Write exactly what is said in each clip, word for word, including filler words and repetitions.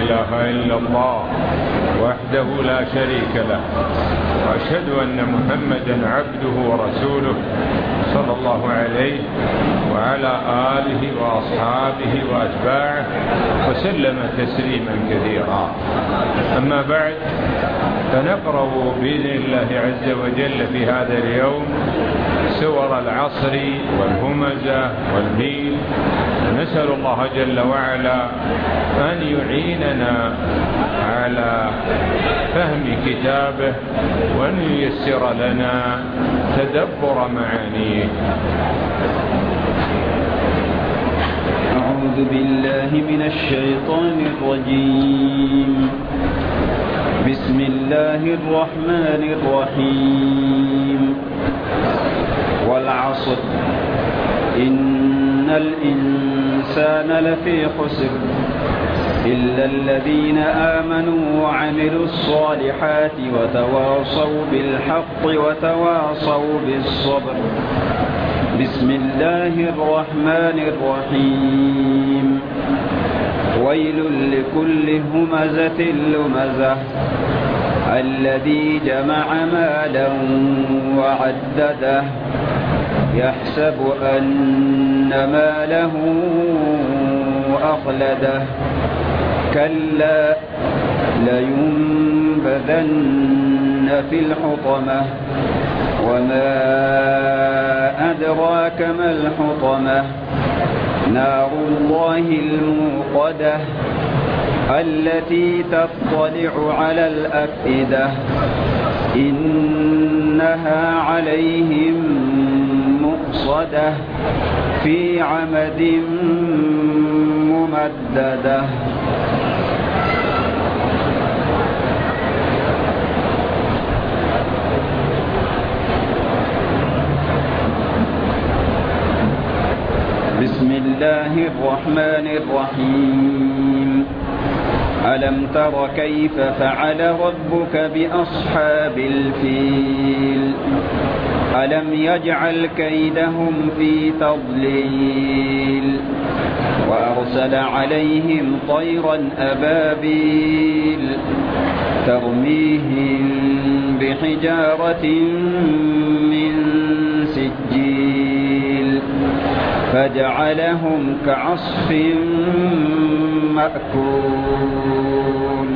إله إلا الله وحده لا شريك له، وأشهد أن محمدا عبده ورسوله صلى الله عليه وعلى آله وأصحابه وأتباعه وسلم تسليما كثيرا. أما بعد، فنقرأ بإذن الله عز وجل في هذا اليوم سور العصر والهمزة والفيل، نسأل الله جل وعلا أن يعيننا على فهم كتابه وأن ييسر لنا تدبر معانيه. أعوذ بالله من الشيطان الرجيم. بسم الله الرحمن الرحيم. والعصر إن الإنسان لفي خسر إلا الذين آمنوا وعملوا الصالحات وتواصوا بالحق وتواصوا بالصبر. بسم الله الرحمن الرحيم. ويل لكل همزة لمزة الذي جمع مالا وعدده يحسب أن ماله أخلده كلا لينبذن في الحطمة وما أدراك ما الحطمة نار الله الموقدة التي تطلع على الأفئدة إنها عليهم مؤصدة في عمد ممددة. بسم الله الرحمن الرحيم. ألم تر كيف فعل ربك بأصحاب الفيل ألم يجعل كيدهم في تضليل وأرسل عليهم طيرا أبابيل ترميهم بحجارة من سجيل فجعلهم كعصف مأكول.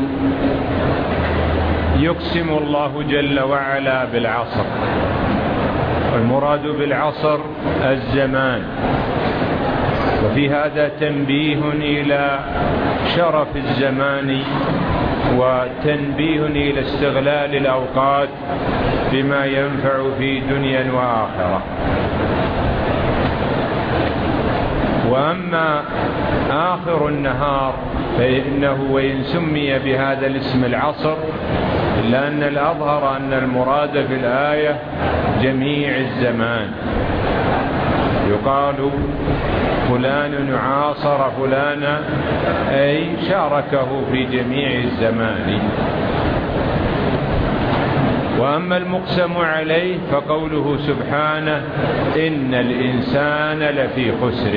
يقسم الله جل وعلا بالعصر، والمراد بالعصر الزمان، وفي هذا تنبيه إلى شرف الزمان وتنبيه إلى استغلال الأوقات بما ينفع في دنيا وآخرة. وأما آخر النهار فإنه وإن سمي بهذا الاسم العصر إلا أن الأظهر أن المراد في الآية جميع الزمان. يقال فلان عاصر فلانا أي شاركه في جميع الزمان. وأما المقسم عليه فقوله سبحانه إن الإنسان لفي خسر.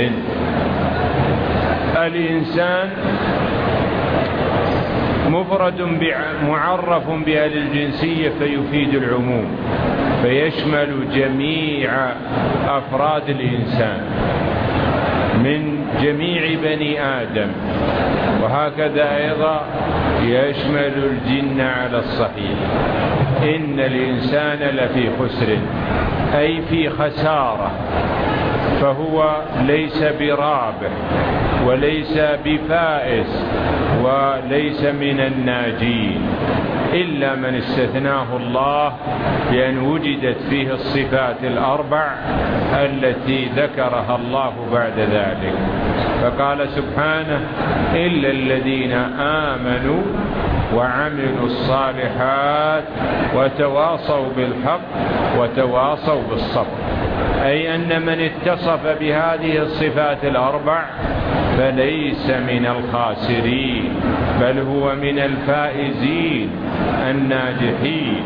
الإنسان مفرد معرف بها للجنسية فيفيد العموم، فيشمل جميع أفراد الإنسان من جميع بني آدم، وهكذا أيضا يشمل الجن على الصحيح. إن الإنسان لفي خسر أي في خسارة، فهو ليس برابح وليس بفائز وليس من الناجين إلا من استثناه الله بأن وجدت فيه الصفات الأربع التي ذكرها الله بعد ذلك. فقال سبحانه إلا الذين آمنوا وعملوا الصالحات وتواصوا بالحق وتواصوا بالصبر، أي أن من اتصف بهذه الصفات الأربع فليس من الخاسرين بل هو من الفائزين الناجحين.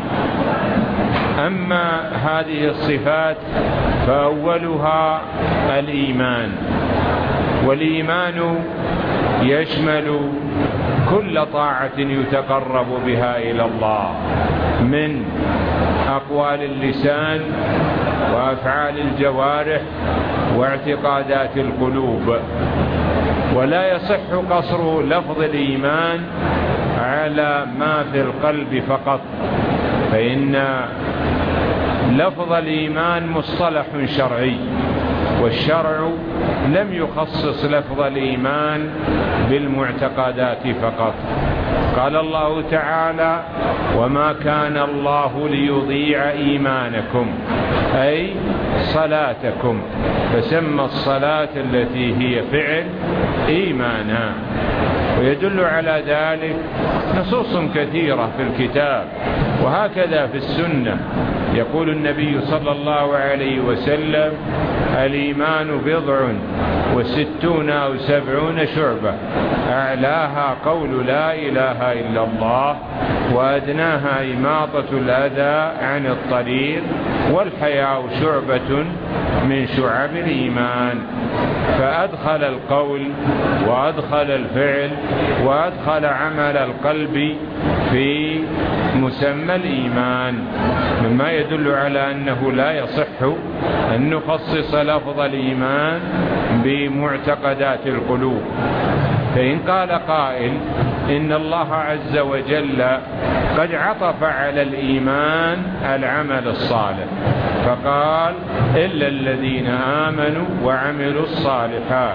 أما هذه الصفات فأولها الإيمان، والإيمان يشمل كل طاعة يتقرب بها إلى الله من أقوال اللسان وأفعال الجوارح واعتقادات القلوب. ولا يصح قصر لفظ الإيمان على ما في القلب فقط، فإن لفظ الإيمان مصطلح شرعي، والشرع لم يخصص لفظ الإيمان بالمعتقدات فقط. قال الله تعالى: وما كان الله ليضيع إيمانكم، أي صلاتكم، فسمى الصلاة التي هي فعل إيمانا. ويدل على ذلك نصوص كثيرة في الكتاب وهكذا في السنة. يقول النبي صلى الله عليه وسلم: الإيمان بضع وستون أو سبعون شعبة، أعلاها قول لا إله إلا الله، وأدناها إماطة الأذى عن الطريق، والحياء شعبة من شعب الإيمان. فأدخل القول وأدخل الفعل وأدخل عمل القلب في مسمى الإيمان، مما يدل على أنه لا يصح أن نخصص لفظ الإيمان بمعتقدات القلوب. فإن قال قائل إن الله عز وجل قد عطف على الإيمان العمل الصالح، فقال: إلا الذين آمنوا وعملوا الصالحات،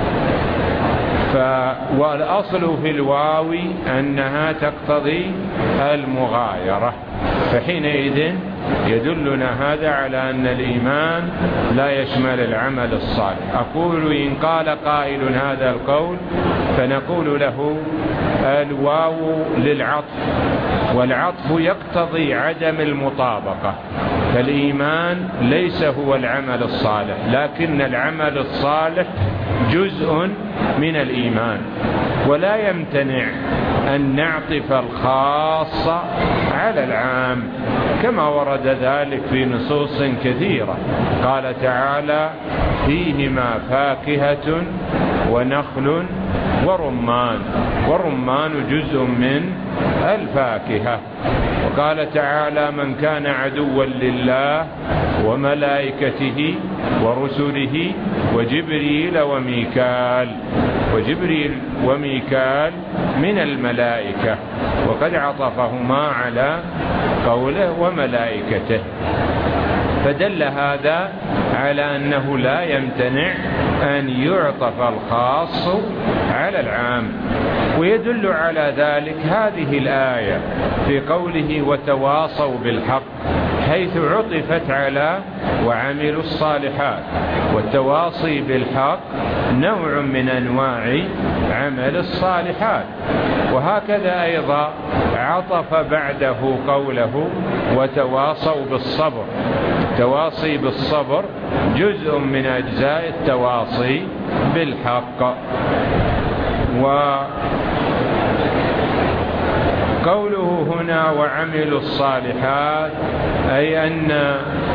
والأصل في الواو أنها تقتضي المغايرة، فحينئذ يدلنا هذا على أن الإيمان لا يشمل العمل الصالح. أقول إن قال قائل هذا القول فنقول له: الواو للعطف، والعطف يقتضي عدم المطابقة، فالإيمان ليس هو العمل الصالح، لكن العمل الصالح جزء من الإيمان، ولا يمتنع أن نعطف الخاص على العام، كما ورد ذلك في نصوص كثيرة. قال تعالى: فيهما فاكهة ونخل ورمان، والرمان جزء من الفاكهة. وقال تعالى: من كان عدوا لله وملائكته ورسله وجبريل وميكال، وجبريل وميكال من الملائكة، وقد عطفهما على قوله وملائكته، فدل هذا على أنه لا يمتنع أن يعطف الخاص على العام. ويدل على ذلك هذه الآية في قوله: وتواصوا بالحق، حيث عطفت على وعملوا الصالحات، والتواصي بالحق نوع من أنواع عمل الصالحات. وهكذا أيضا عطف بعده قوله: وتواصوا بالصبر، التواصي بالصبر جزء من أجزاء التواصي بالحق. وقوله هنا وعملوا الصالحات أي أن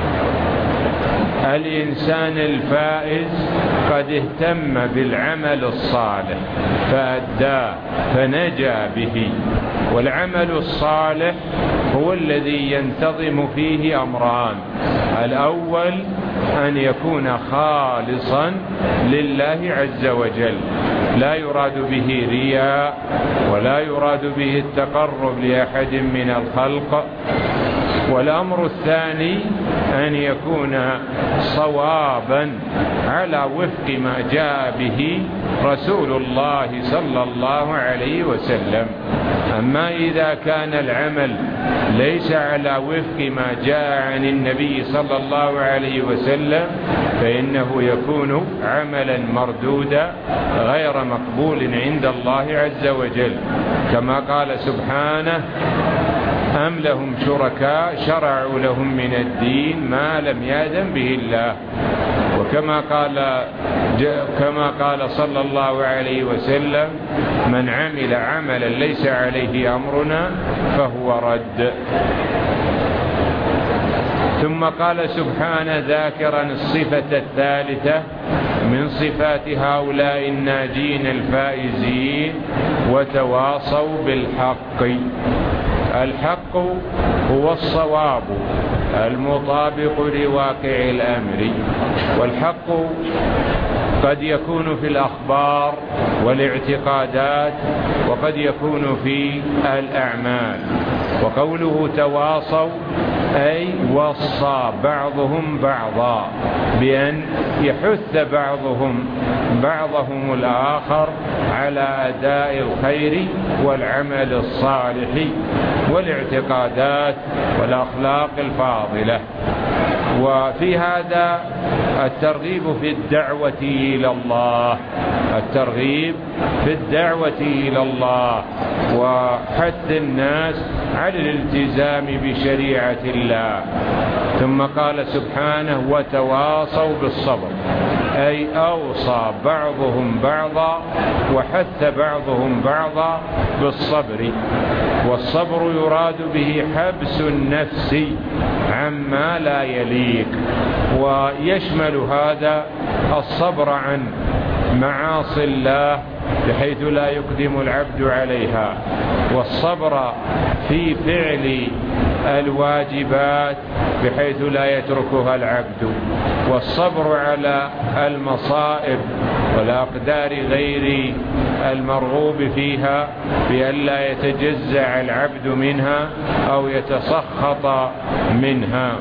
الإنسان الفائز قد اهتم بالعمل الصالح فأداه فنجا به. والعمل الصالح هو الذي ينتظم فيه أمران: الأول أن يكون خالصا لله عز وجل، لا يراد به رياء ولا يراد به التقرب لأحد من الخلق. والأمر الثاني أن يكون صوابا على وفق ما جاء به رسول الله صلى الله عليه وسلم. أما إذا كان العمل ليس على وفق ما جاء عن النبي صلى الله عليه وسلم فإنه يكون عملا مردودا غير مقبول عند الله عز وجل، كما قال سبحانه: أم لهم شركاء شرعوا لهم من الدين ما لم يأذن به الله. وكما قال كما قال صلى الله عليه وسلم: من عمل عملا ليس عليه أمرنا فهو رد. ثم قال سبحانه ذاكرا الصفة الثالثة من صفات هؤلاء الناجين الفائزين: وتواصوا بالحق. الحق هو الصواب المطابق لواقع الأمر، والحق قد يكون في الأخبار والاعتقادات، وقد يكون في الأعمال. وقوله تواصوا أي وصى بعضهم بعضا بأن يحث بعضهم بعضهم الآخر على أداء الخير والعمل الصالح والاعتقادات والأخلاق الفاضلة. وفي هذا الترغيب في الدعوة إلى الله، الترغيب في الدعوة إلى الله وحث الناس على الالتزام بشريعة الله. ثم قال سبحانه وتواصوا بالصبر، أي أوصى بعضهم بعضا وحث بعضهم بعضا بالصبر. والصبر يراد به حبس النفس عما لا يليق، ويشمل هذا الصبر عن معاصي الله بحيث لا يقدم العبد عليها، والصبر في فعل الواجبات بحيث لا يتركها العبد، والصبر على المصائب والأقدار غير المرغوب فيها بأن لا يتجزع العبد منها أو يتسخط منها.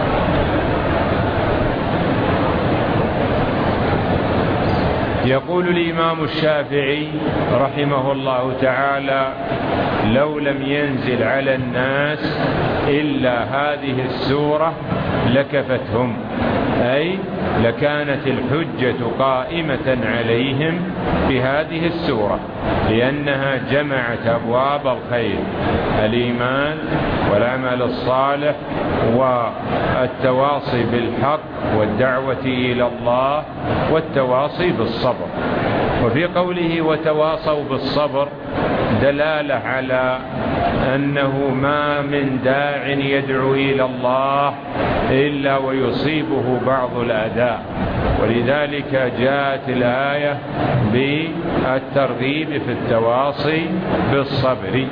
يقول الإمام الشافعي رحمه الله تعالى: لو لم ينزل على الناس إلا هذه السورة لكفتهم، أي لكانت الحجة قائمة عليهم بهذه السورة، لأنها جمعت أبواب الخير: الإيمان والعمل الصالح والتواصي بالحق والدعوة إلى الله والتواصي بالصبر. وفي قوله وتواصوا بالصبر دلالة على أنه ما من داع يدعو إلى الله إلا ويصيبه بعض الأداء، ولذلك جاءت الآية بالترغيب في التواصي بالصبر.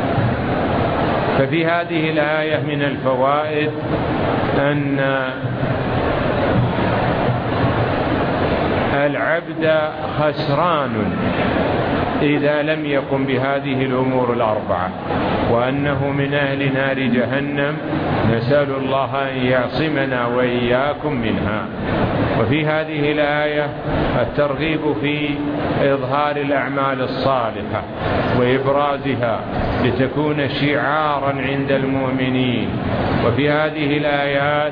ففي هذه الآية من الفوائد أن العبد خسران إذا لم يقم بهذه الأمور الأربعة، وأنه من أهل نار جهنم، نسأل الله أن يعصمنا وإياكم منها. وفي هذه الآية الترغيب في إظهار الأعمال الصالحة وإبرازها لتكون شعارا عند المؤمنين. وفي هذه الآيات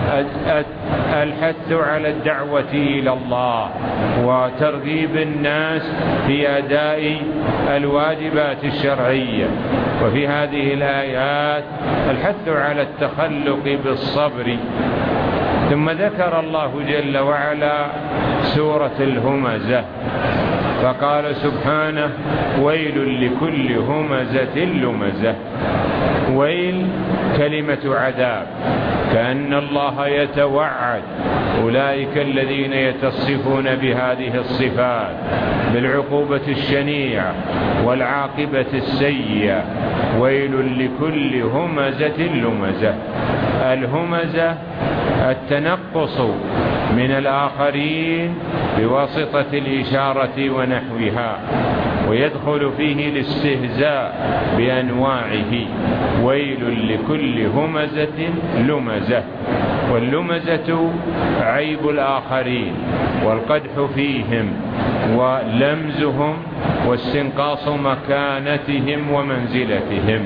الحث على الدعوة إلى الله وترغيب الناس في أداء الواجبات الشرعية. وفي هذه الآيات الحث على التخلق بالصبر. ثم ذكر الله جل وعلا سورة الهمزة فقال سبحانه: ويل لكل همزة لمزة. ويل كلمة عذاب، كأن الله يتوعد أولئك الذين يتصفون بهذه الصفات بالعقوبة الشنيعة والعاقبة السيئة. ويل لكل همزة لمزة. الهمزة التنقص من الآخرين بواسطة الإشارة ونحوها، ويدخل فيه الاستهزاء بأنواعه. ويل لكل همزة لمزة. واللمزة عيب الآخرين والقدح فيهم ولمزهم واستنقاص مكانتهم ومنزلتهم.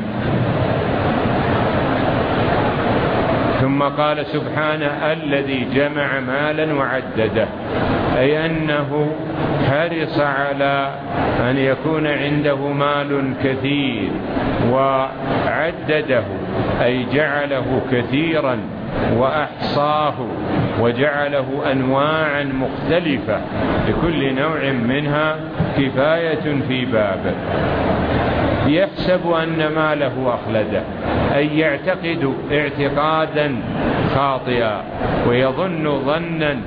ثم قال سبحانه: الذي جمع مالا وعدده، أي أنه حرص على أن يكون عنده مال كثير وعدده، أي جعله كثيرا وأحصاه وجعله أنواعا مختلفة لكل نوع منها كفاية في بابه. يحسب أن ماله أخلده، أي يعتقد اعتقادا خاطئا ويظن ظنا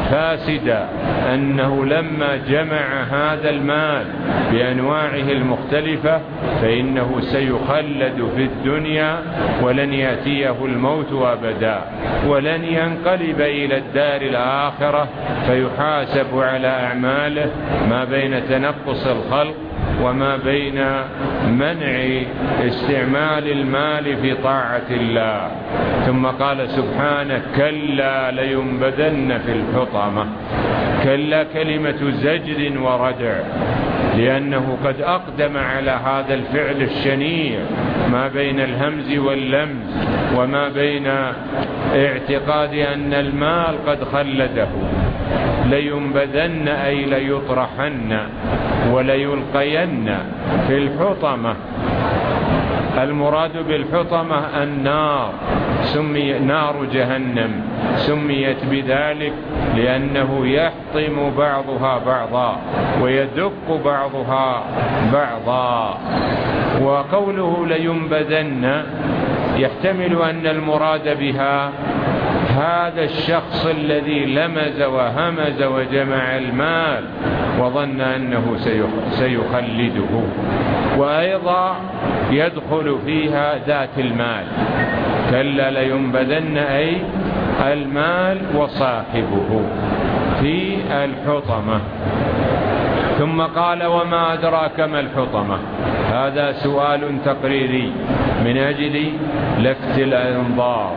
فاسدا، أنه لما جمع هذا المال بأنواعه المختلفة فإنه سيخلد في الدنيا ولن يأتيه الموت أبدا، ولن ينقلب إلى الدار الآخرة فيحاسب على أعماله ما بين تنقص الخلق وما بين منع استعمال المال في طاعة الله. ثم قال سبحانه: كلا لينبذن في الحطمة. كلا كلمة زجر وردع، لأنه قد أقدم على هذا الفعل الشنيع ما بين الهمز واللمز وما بين اعتقاد أن المال قد خلده. لينبذن أي ليطرحن وليلقين في الحطمة. المراد بالحطمة النار، سمي نار جهنم، سميت بذلك لأنه يحطم بعضها بعضا ويدق بعضها بعضا. وقوله لينبذن يحتمل أن المراد بها هذا الشخص الذي لمز وهمز وجمع المال وظن أنه سيخلده، وأيضا يدخل فيها ذات المال. كلا لينبذن أي المال وصاحبه في الحطمة. ثم قال: وما أدراك ما الحطمة؟ هذا سؤال تقريري من أجل لفت الأنظار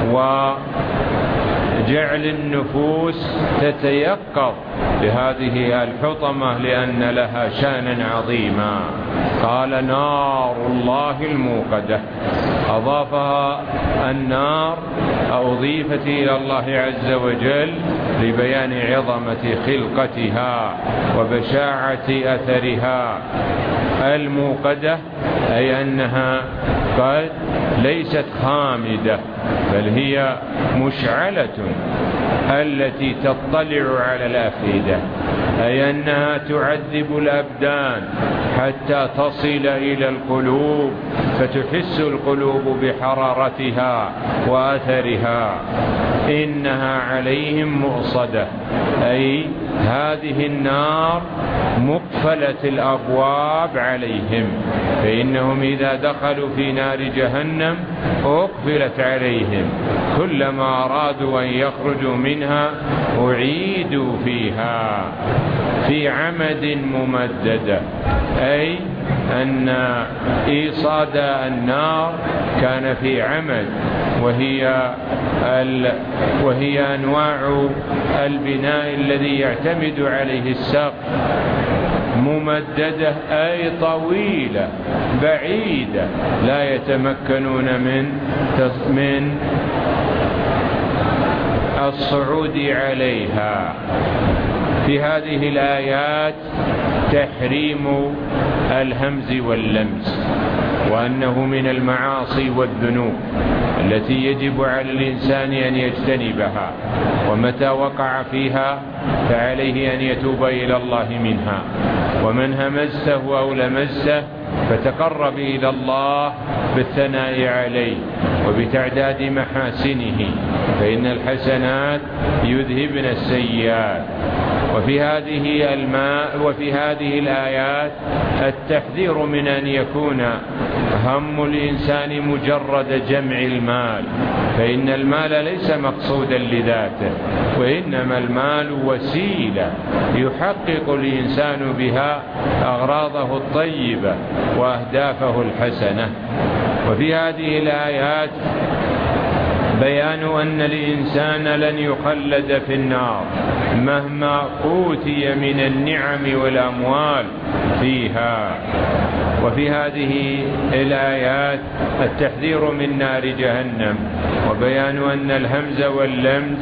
وجعل النفوس تتيقظ لهذه الحطمة لأن لها شأنا عظيما. قال: نار الله الموقدة. أضافها النار أضيفت إلى الله عز وجل لبيان عظمة خلقتها وبشاعة أثرها. الموقدة أي أنها قد ليست خامدة بل هي مشعلة التي تطلع على الأفئدة، أي أنها تعذب الأبدان حتى تصل إلى القلوب فتحس القلوب بحرارتها وأثرها. إنها عليهم مؤصدة، أي هذه النار مقفلة الأبواب عليهم، فإنهم إذا دخلوا في نار جهنم أقفلت عليهم، كلما أرادوا أن يخرجوا منها أعيدوا فيها في عمد ممددة، أي أن إيصاد النار كان في عمد، وهي ال وهي أنواع البناء الذي يعتمد عليه السقف. ممددة أي طويلة بعيدة لا يتمكنون من من الصعود عليها. في هذه الآيات تحريم الهمز واللمز، وأنه من المعاصي والذنوب التي يجب على الإنسان أن يجتنبها، ومتى وقع فيها فعليه أن يتوب إلى الله منها. ومن همزته أو لمزته فتقرب إلى الله بالثناء عليه وبتعداد محاسنه، فإن الحسنات يذهبن السيئات. وفي هذه الماء وفي هذه الآيات التحذير من أن يكون هم الإنسان مجرد جمع المال، فإن المال ليس مقصودا لذاته، وإنما المال وسيلة يحقق الإنسان بها أغراضه الطيبة وأهدافه الحسنة. وفي هذه الآيات بيان أن الإنسان لن يخلد في النار مهما أوتي من النعم والأموال فيها. وفي هذه الآيات التحذير من نار جهنم، وبيان أن الهمز واللمز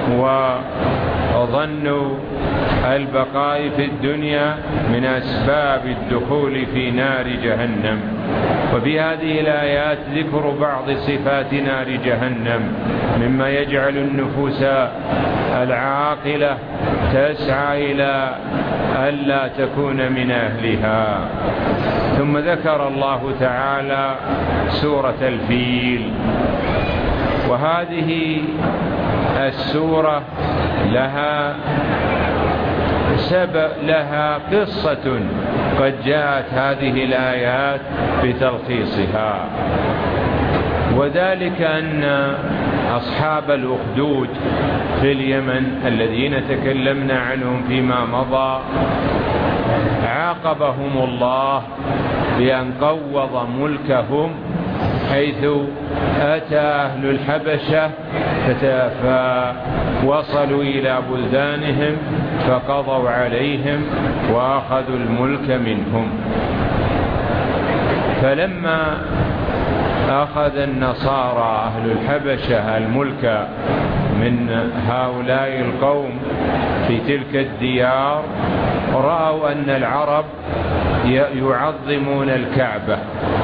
وظن البقاء في الدنيا من أسباب الدخول في نار جهنم. وفي هذه الآيات ذكر بعض صفات نار جهنم مما يجعل النفوس العاقلة تسعى إلى ألا تكون من أهلها. ثم ذكر الله تعالى سورة الفيل، وهذه السورة لها سبب، لها قصة قد جاءت هذه الآيات بتلخيصها، وذلك أن أصحاب الأخدود في اليمن الذين تكلمنا عنهم فيما مضى عاقبهم الله بأن قوض ملكهم، حيث أتى أهل الحبشة فوصلوا إلى بلدانهم فقضوا عليهم وأخذوا الملك منهم. فلما أخذ النصارى أهل الحبشة الملك من هؤلاء القوم في تلك الديار، رأوا أن العرب يعظمون الكعبة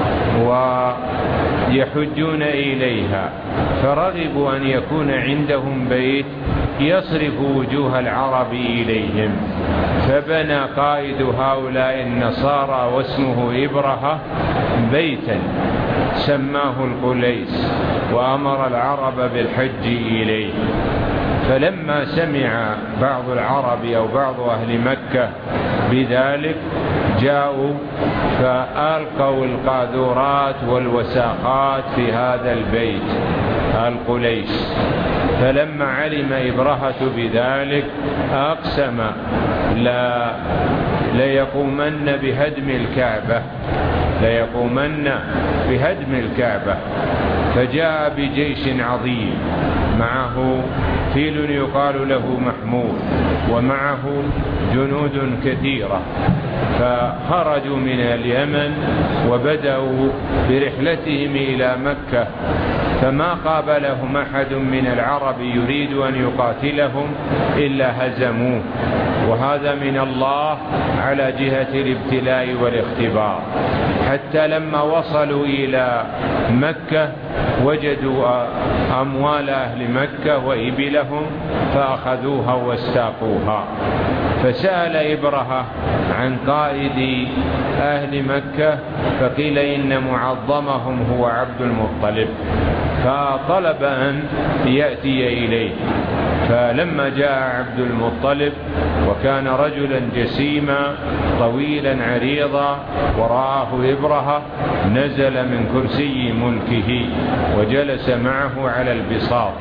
ويحجون إليها، فرغبوا أن يكون عندهم بيت يصرف وجوه العرب إليهم، فبنى قائد هؤلاء النصارى واسمه إبرهة بيتا سماه القليس، وأمر العرب بالحج إليه. فلما سمع بعض العرب أو بعض أهل مكة بذلك جاءوا فألقوا القاذورات والوساخات في هذا البيت القليس. فلما علم إبرهة بذلك أقسم لا ليقومن بهدم الكعبة ليقومن بهدم الكعبة فجاء بجيش عظيم معه فيل يقال له محمود ومعه جنود كثيرة، فخرجوا من اليمن وبدأوا برحلتهم إلى مكة، فما قابلهم أحد من العرب يريد أن يقاتلهم إلا هزموه، وهذا من الله على جهة الابتلاء والاختبار. حتى لما وصلوا إلى مكة وجدوا أموال أهل مكة وإبلهم فأخذوها واستاقوها، فسأل إبرهة عن قائد أهل مكة فقيل إن معظمهم هو عبد المطلب، فطلب أن يأتي إليه. فلما جاء عبد المطلب وكان رجلا جسيما طويلا عريضا ورآه إبرهة نزل من كرسي ملكه وجلس معه على البساط،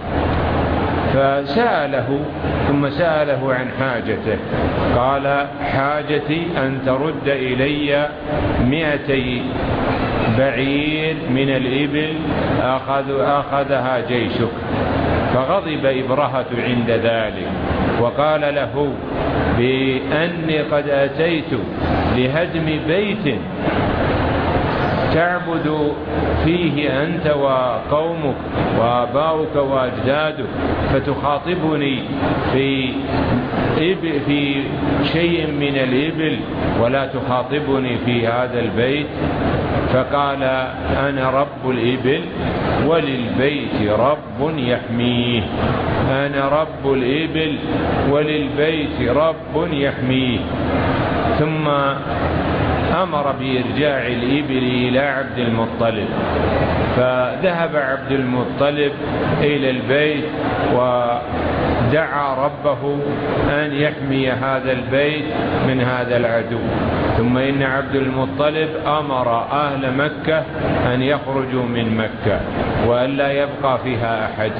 فسأله ثم سأله عن حاجته، قال حاجتي أن ترد إلي مئتي بعير من الإبل أخذ أخذها جيشك. فغضب إبرهة عند ذلك وقال له بأني قد أتيت لهدم بيت تعبد فيه أنت وقومك وآباؤك وأجدادك، فتخاطبني في في شيء من الإبل ولا تخاطبني في هذا البيت؟ فقال أنا رب الإبل وللبيت رب يحميه، أنا رب الإبل وللبيت رب يحميه. ثم أمر بإرجاع الإبل إلى عبد المطلب، فذهب عبد المطلب إلى البيت ودعا ربه أن يحمي هذا البيت من هذا العدو. ثم إن عبد المطلب أمر أهل مكة أن يخرجوا من مكة وأن لا يبقى فيها أحد.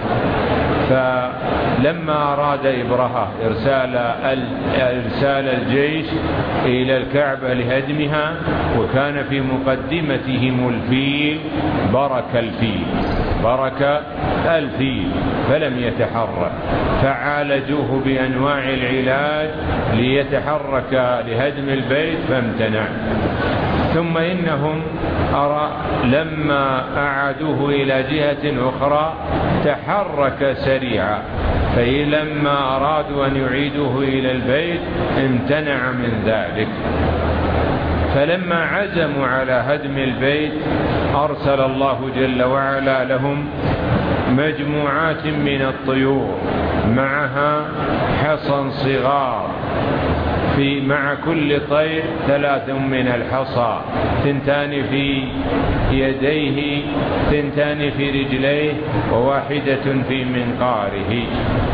فلما أراد إبرهة إرسال إرسال الجيش إلى الكعبة لهدمها وكان في مقدمتهم الفيل، برك الفيل برك الفيل فلم يتحرك، فعالجوه بأنواع العلاج ليتحرك لهدم البيت فامتنع. ثم إنهم أرى لما أعادوه إلى جهة أخرى تحرك سريعا، فلما أرادوا أن يعيدوه إلى البيت امتنع من ذلك. فلما عزموا على هدم البيت أرسل الله جل وعلا لهم مجموعات من الطيور معها حصن صغار في مع كل طير ثلاث من الحصى، ثنتان في يديه، ثنتان في رجليه، وواحدة في منقاره.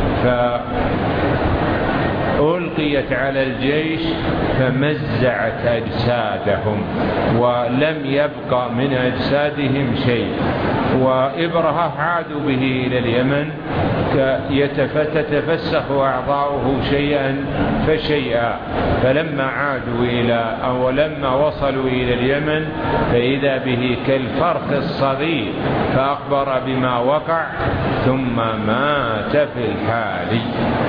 فألقيت على الجيش فمزعت أجسادهم ولم يبقى من أجسادهم شيء. وإبرهة عادوا به إلى اليمن تتفسخ أعضاؤه شيئا فشيئا، فلما عادوا إلى أو لما وصلوا إلى اليمن فإذا به كالفرخ الصغير، فأخبر بما وقع ثم مات في الحال.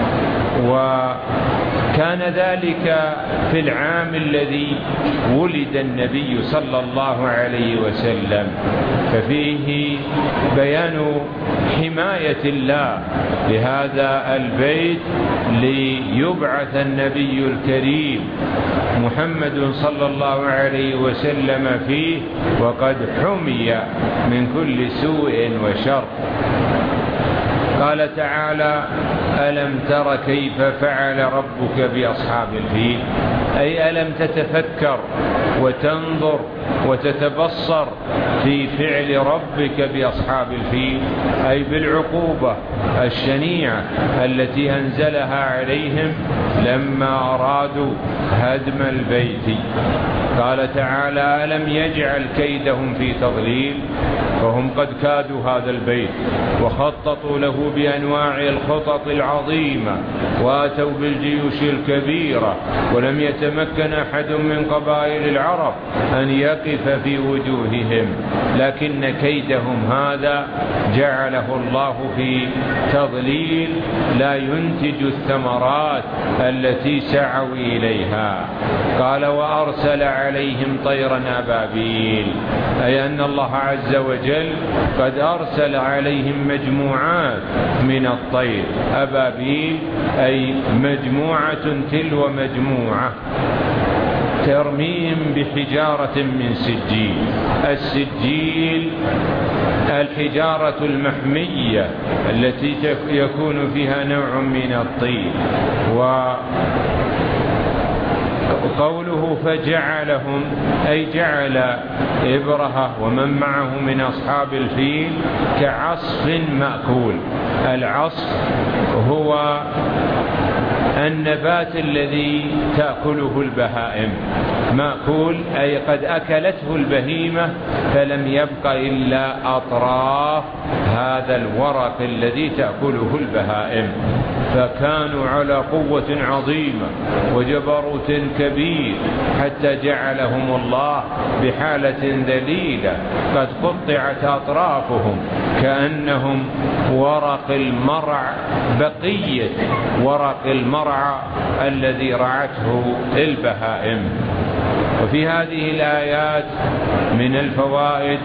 وكان ذلك في العام الذي ولد النبي صلى الله عليه وسلم، ففيه بيان حماية الله لهذا البيت ليبعث النبي الكريم محمد صلى الله عليه وسلم فيه وقد حمي من كل سوء وشر. قال تعالى: ألم تر كيف فعل ربك بأصحاب الفيل؟ أي ألم تتفكر وتنظر وتتبصر في فعل ربك بأصحاب الفيل، أي بالعقوبة الشنيعة التي أنزلها عليهم لما أرادوا هدم البيت. قال تعالى: ألم يجعل كيدهم في تضليل؟ فهم قد كادوا هذا البيت وخططوا له بأنواع الخطط العظيمة واتوا بالجيوش الكبيرة، ولم يتمكن أحد من قبائل العرب أن يقف في وجوههم، لكن كيدهم هذا جعله الله في تضليل لا ينتج الثمرات التي سعوا إليها. قال: وأرسل عليهم طيرا أبابيل، أي أن الله عز وجل قد أرسل عليهم مجموعات من الطير. أبابيل أي مجموعة تلو مجموعة، ترميهم بحجارة من سجيل. السجيل الحجارة المحمية التي يكون فيها نوع من الطين. و قوله فجعلهم أي جعل إبرهة ومن معه من أصحاب الفيل كعصف مأكول. العصف هو النبات الذي تأكله البهائم، مأكول أي قد أكلته البهيمة فلم يبق إلا أطراف هذا الورق الذي تأكله البهائم. فكانوا على قوة عظيمة وجبروت كبير حتى جعلهم الله بحالة ذليلة قد قطعت أطرافهم كأنهم ورق المرع، بقية ورق المرع الذي رعته البهائم. وفي هذه الآيات من الفوائد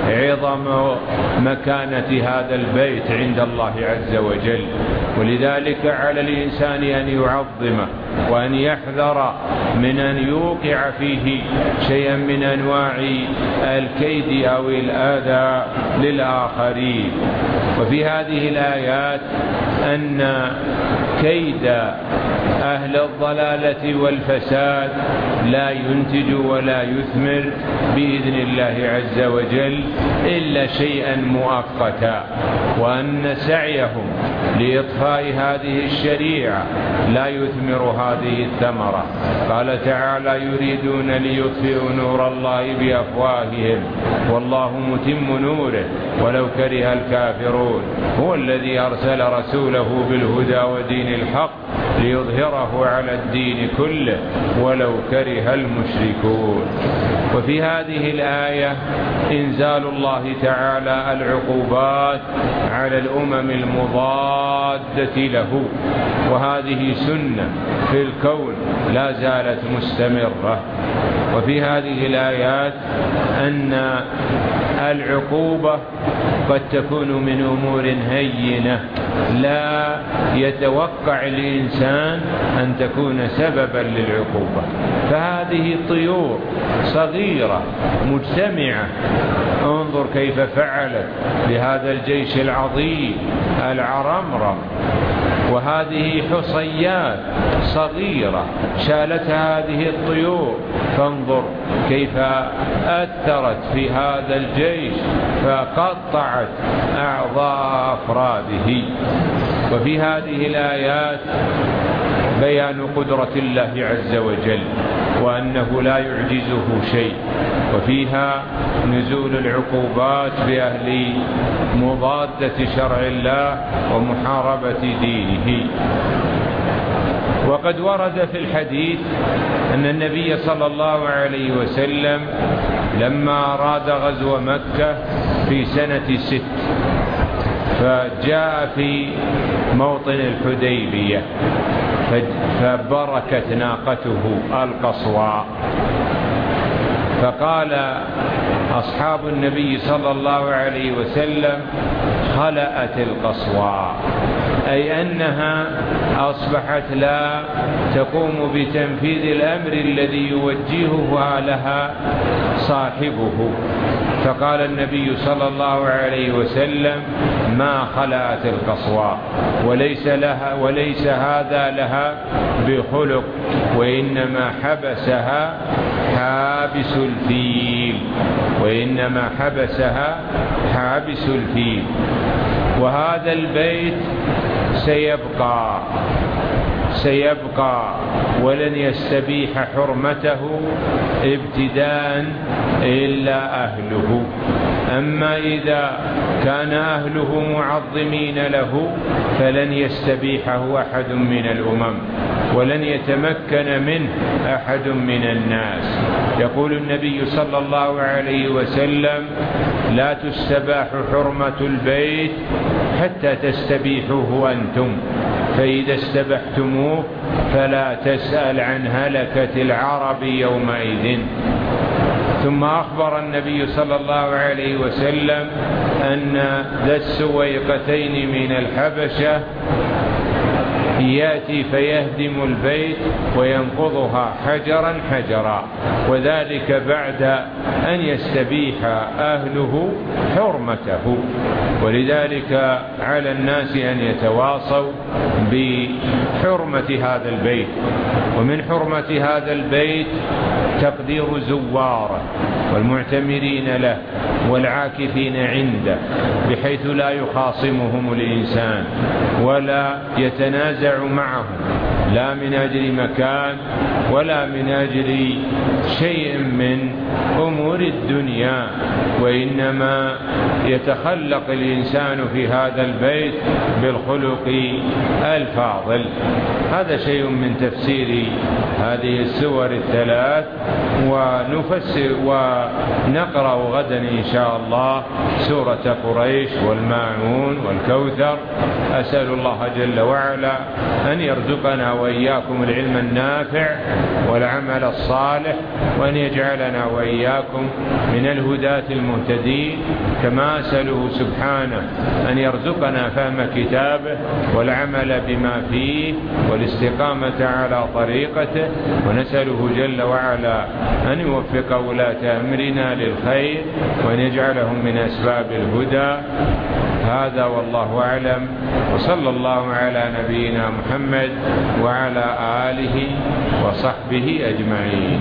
عظم مكانة هذا البيت عند الله عز وجل، ولذلك على الإنسان أن يعظمه وأن يحذر من أن يوقع فيه شيئا من أنواع الكيد أو الآذى للآخرين. وفي هذه الآيات أن كيد أهل الضلالة والفساد لا ينتج ولا يثمر بإذن الله عز وجل إلا شيئا مؤقتا، وأن سعيهم لإطفاء هذه الشريعة لا يثمر هذه الثمرة. قال تعالى: يريدون ليطفئوا نور الله بأفواههم والله متم نوره ولو كره الكافرون. هو الذي أرسل رسوله بالهدى ودين الحق ليظهره على الدين كله ولو كره المشركون. وفي هذه الآية إنزال الله تعالى العقوبات على الأمم المضادة له، وهذه سنة في الكون لا زالت مستمرة. وفي هذه الآيات أن العقوبة قد تكون من أمور هينة لا يتوقع الإنسان أن تكون سببا للعقوبة، فهذه طيور صغيرة مجتمعة، انظر كيف فعلت بهذا الجيش العظيم العرمرم، وهذه حصيات صغيرة شالتها هذه الطيور، فانظر كيف أثرت في هذا الجيش فقطعت أعضاء أفراده. وفي هذه الآيات بيان قدرة الله عز وجل وأنه لا يعجزه شيء، وفيها نزول العقوبات بأهل مضادة شرع الله ومحاربة دينه. وقد ورد في الحديث أن النبي صلى الله عليه وسلم لما أراد غزو مكة في سنة ست فجاء في موطن الحديبية فبركت ناقته القصواء، فقال أصحاب النبي صلى الله عليه وسلم خلأت القصواء، أي أنها أصبحت لا تقوم بتنفيذ الأمر الذي يوجهها لها صاحبه. فقال النبي صلى الله عليه وسلم ما خلأت القصواء، وليس لها وليس هذا لها بخلق، وإنما حبسها حابس الفيل وإنما حبسها حابس الفيل. وهذا البيت سيبقى سيبقى ولن يستبيح حرمته ابتداء إلا أهله. أما إذا كان أهله معظمين له فلن يستبيحه أحد من الأمم ولن يتمكن منه أحد من الناس. يقول النبي صلى الله عليه وسلم لا تستباح حرمة البيت حتى تستبيحوه أنتم، فإذا استبحتموه فلا تسأل عن هلكة العرب يومئذ. ثم أخبر النبي صلى الله عليه وسلم أن ذا السويقتين من الحبشة يأتي فيهدم البيت وينقضها حجرا حجرا، وذلك بعد أن يستبيح أهله حرمته. ولذلك على الناس أن يتواصوا بحرمة هذا البيت. ومن حرمة هذا البيت تقدير زواره والمعتمرين له والعاكفين عنده، بحيث لا يخاصمهم الإنسان ولا يتنازع معهم، لا من أجل مكان ولا من أجل شيء من أمور الدنيا، وإنما يتخلق الإنسان في هذا البيت بالخلق الفاضل. هذا شيء من تفسير هذه السور الثلاث، ونفسر ونقرأ غدا إن شاء الله سورة قريش والماعون والكوثر. أسأل الله جل وعلا أن يرزقنا وإياكم العلم النافع والعمل الصالح، وأن يجعلنا وإياكم من الهداة المهتدين، كما أسأله سبحانه أن يرزقنا فهم كتابه والعمل بما فيه والاستقامة على طريقته، ونسأله جل وعلا أن يوفق ولاة أمرنا للخير وأن يجعلهم من أسباب الهدى. هذا والله أعلم، وصلى الله على نبينا محمد وعلى آله وصحبه أجمعين.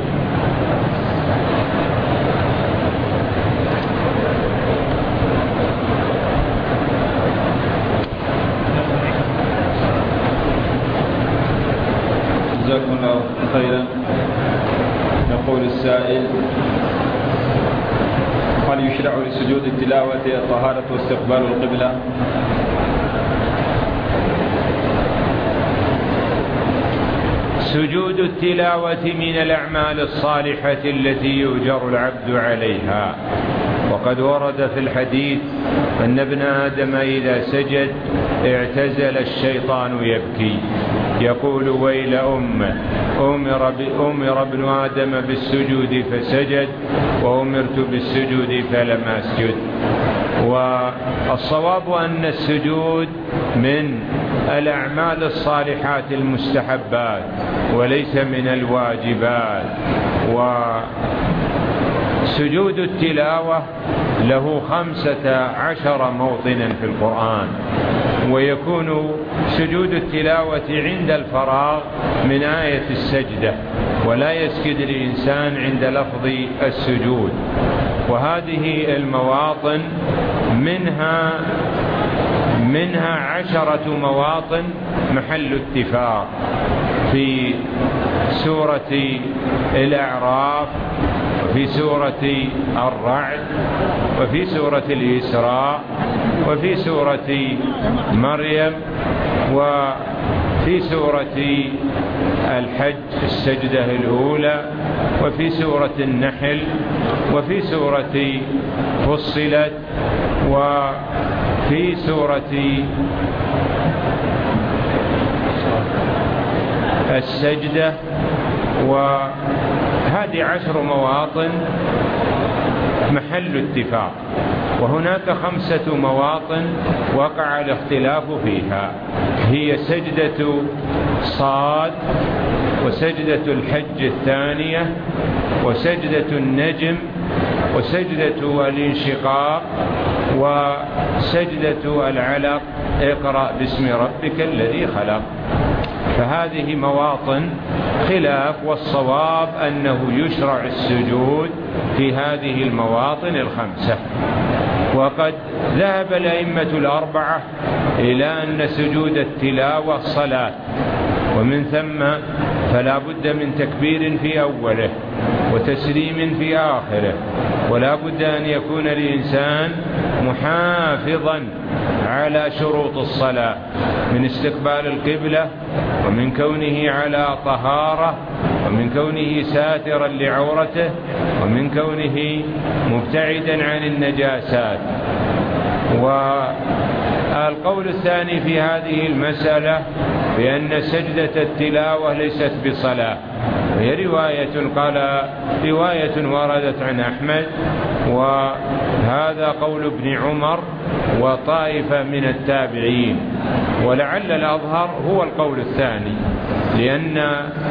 جزاكم الله خيرا. يقول السائل: هل يشرع لسجود التلاوة الطهارة واستقبال القبلة؟ سجود التلاوة من الأعمال الصالحة التي يؤجر العبد عليها، وقد ورد في الحديث أن ابن آدم إذا سجد اعتزل الشيطان يبكي يقول ويل أمه، أمر, أمر ابن آدم بالسجود فسجد وأمرت بالسجود فلم أسجد. والصواب أن السجود من الأعمال الصالحات المستحبات وليس من الواجبات. وسجود التلاوة له خمسة عشر موطنا في القرآن، ويكون سجود التلاوة عند الفراغ من آية السجدة، ولا يسجد الإنسان عند لفظ السجود. وهذه المواطن منها منها عشرة مواطن محل اتفاق في سورة الأعراف، وفي سورة الرعد، وفي سورة الإسراء، وفي سورة مريم، وفي سورة الحج السجدة الأولى، وفي سورة النحل، وفي سورة فصلت، وفي سورة السجدة. وهذه عشر مواطن محل اتفاق. وهناك خمسة مواطن وقع الاختلاف فيها، هي سجدة صاد، وسجدة الحج الثانية، وسجدة النجم، وسجدة الانشقاق، وسجدة العلق اقرأ باسم ربك الذي خلق. فهذه مواطن خلاف، والصواب أنه يشرع السجود في هذه المواطن الخمسة. وقد ذهب الأئمة الأربعة إلى أن سجود التلاوة صلاة، ومن ثم فلا بد من تكبير في أوله وتسليم في آخره، ولا بد أن يكون الإنسان محافظا على شروط الصلاة من استقبال القبلة، ومن كونه على طهارة، ومن كونه ساترا لعورته، ومن كونه مبتعدا عن النجاسات. والقول الثاني في هذه المسألة بأن سجدة التلاوة ليست بصلاة، وهي رواية قال رواية وردت عن أحمد، وهذا قول ابن عمر وطائفة من التابعين، ولعل الأظهر هو القول الثاني، لأن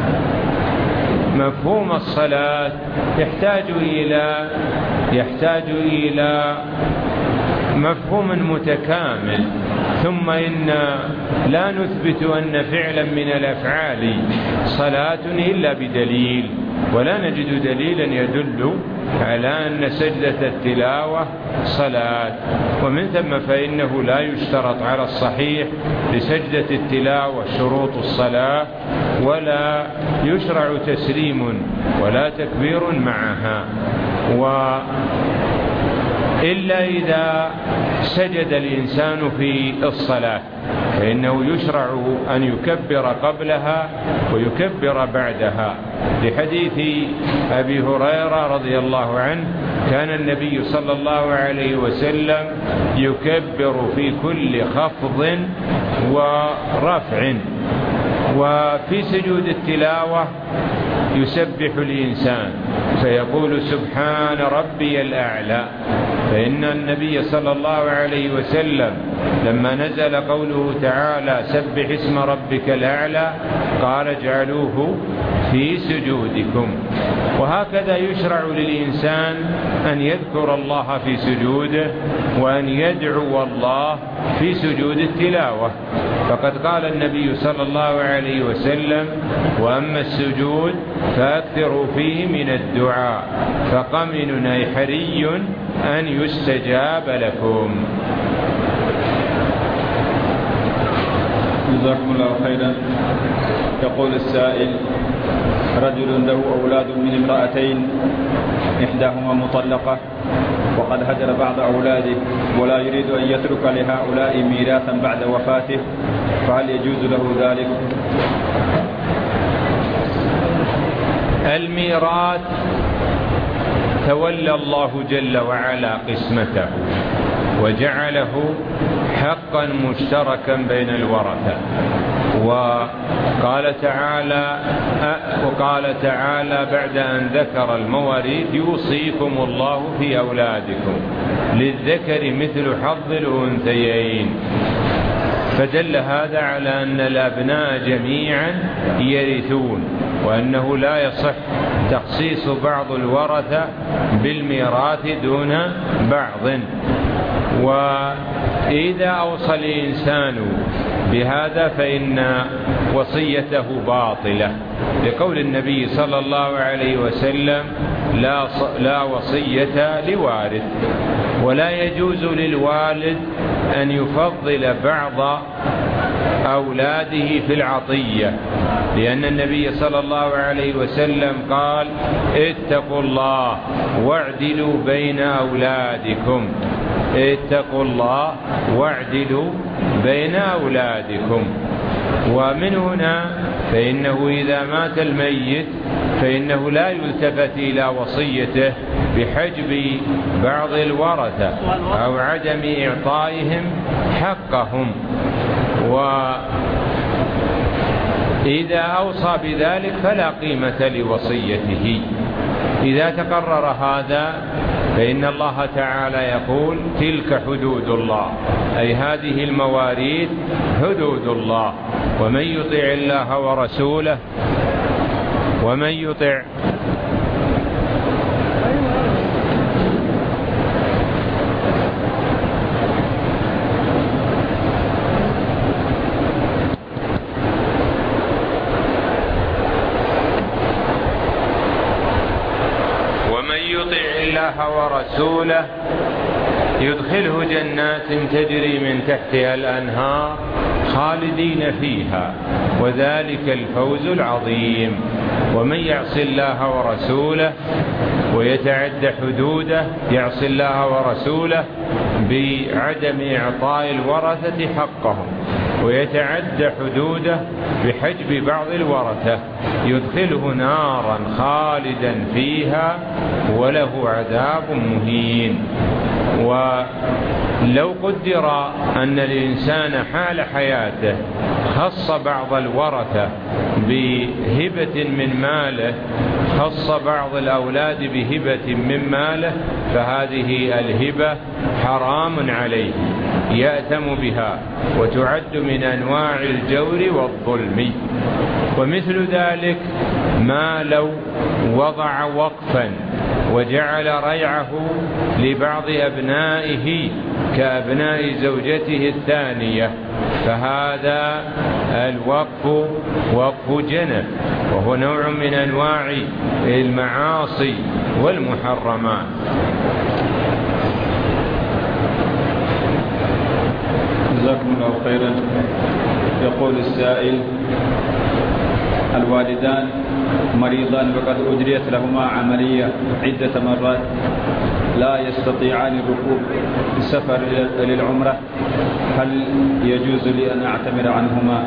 مفهوم الصلاة يحتاج إلى يحتاج إلى مفهوم متكامل. ثم إن لا نثبت أن فعلا من الأفعال صلاة إلا بدليل، ولا نجد دليلا يدل على أن سجدة التلاوة صلاة. ومن ثم فإنه لا يشترط على الصحيح لسجدة التلاوة شروط الصلاة، ولا يشرع تسليم ولا تكبير معها، و إلا إذا سجد الإنسان في الصلاة فإنه يشرع أن يكبر قبلها ويكبر بعدها، لحديث أبي هريرة رضي الله عنه كان النبي صلى الله عليه وسلم يكبر في كل خفض ورفع. وفي سجود التلاوة يسبح الإنسان فيقول سبحان ربي الأعلى، فإن النبي صلى الله عليه وسلم لما نزل قوله تعالى سبح اسم ربك الأعلى قال اجعلوه في سجودكم. وهكذا يشرع للإنسان أن يذكر الله في سجوده، وأن يدعو الله في سجود التلاوة. فقد قال النبي صلى الله عليه وسلم وأما السجود فأكثروا فيه من الدعاء فقمن أي حري أن يستجاب لكم. جزاكم الله خيرا. يقول السائل: رجل له أولاد من امرأتين إحداهما مطلقة وقد هجر بعض أولاده ولا يريد أن يترك لهؤلاء ميراثا بعد وفاته، فهل يجوز له ذلك؟ الميراث تولى الله جل وعلا قسمته وجعله حقا مشتركا بين الورثة. وقال تعالى وقال تعالى بعد أن ذكر المواريث يوصيكم الله في أولادكم للذكر مثل حظ الأنثيين، فدل هذا على أن الأبناء جميعا يرثون، وأنه لا يصح تخصيص بعض الورثة بالميراث دون بعض. وإذا أوصى الإنسان بهذا فإن وصيته باطلة، لقول النبي صلى الله عليه وسلم لا لا وصية لوارث. ولا يجوز للوالد أن يفضل بعض أولاده في العطية، لأن النبي صلى الله عليه وسلم قال: اتقوا الله واعدلوا بين أولادكم، اتقوا الله واعدلوا بين أولادكم. ومن هنا فإنه إذا مات الميت فإنه لا يلتفت إلى وصيته بحجب بعض الورثة أو عدم إعطائهم حقهم. وإذا أوصى بذلك فلا قيمة لوصيته. إذا تقرر هذا فإن الله تعالى يقول: تلك حدود الله، أي هذه المواريث حدود الله. ومن يطع الله ورسوله ومن يطع ورسوله يدخله جنات تجري من تحتها الأنهار خالدين فيها، وذلك الفوز العظيم. ومن يعص الله ورسوله ويتعد حدوده، يعص الله ورسوله بعدم إعطاء الورثة حقهم، ويتعد حدوده بحجب بعض الورثة، يدخله نارا خالدا فيها وله عذاب مهين. ولو قدر أن الإنسان حال حياته خص بعض الورثة بهبة من ماله، خص بعض الأولاد بهبة من ماله، فهذه الهبة حرام عليه، يأثم بها وتعد من أنواع الجور والظلم. ومثل ذلك ما لو وضع وقفا وجعل ريعه لبعض أبنائه كأبناء زوجته الثانية، فهذا الوقف وقف جنف، وهو نوع من أنواع المعاصي والمحرمات. جزاكم الله خيرا. يقول السائل: الوالدان مريضان وقد أجريت لهما عملية عدة مرات، لا يستطيعان الركوب السفر للعمرة، هل يجوز لي أن أعتمر عنهما؟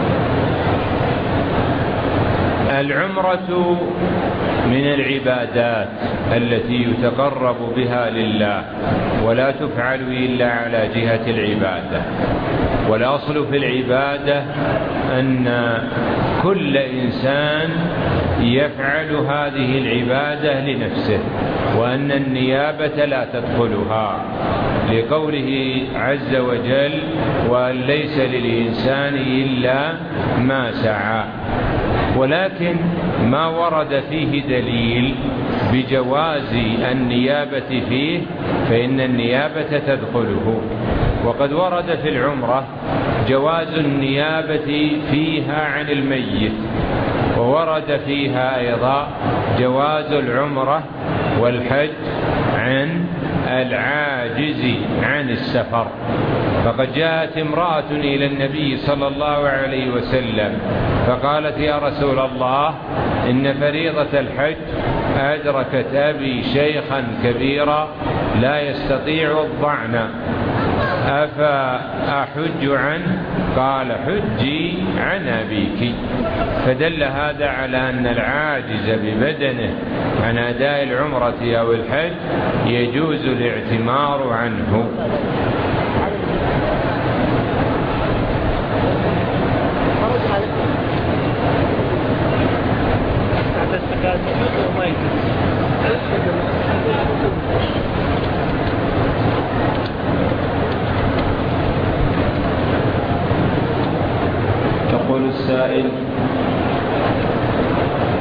العمرة من العبادات التي يتقرب بها لله، ولا تفعل إلا على جهة العبادة. والأصل في العبادة أن كل إنسان يفعل هذه العبادة لنفسه، وأن النيابة لا تدخلها، لقوله عز وجل: وأن ليس للإنسان إلا ما سعى. ولكن ما ورد فيه دليل بجواز النيابة فيه فإن النيابة تدخله. وقد ورد في العمرة جواز النيابة فيها عن الميت، وورد فيها أيضا جواز العمرة والحج عن العاجز عن السفر. فقد جاءت امرأة إلى النبي صلى الله عليه وسلم فقالت: يا رسول الله، إن فريضة الحج أدركت أبي شيخا كبيرا لا يستطيع الضعن، أفأحج عنه؟ قال: حجي عن أبيك. فدل هذا على أن العاجز ببدنه عن أداء العمرة أو الحج يجوز الاعتمار عنه. يقول السائل: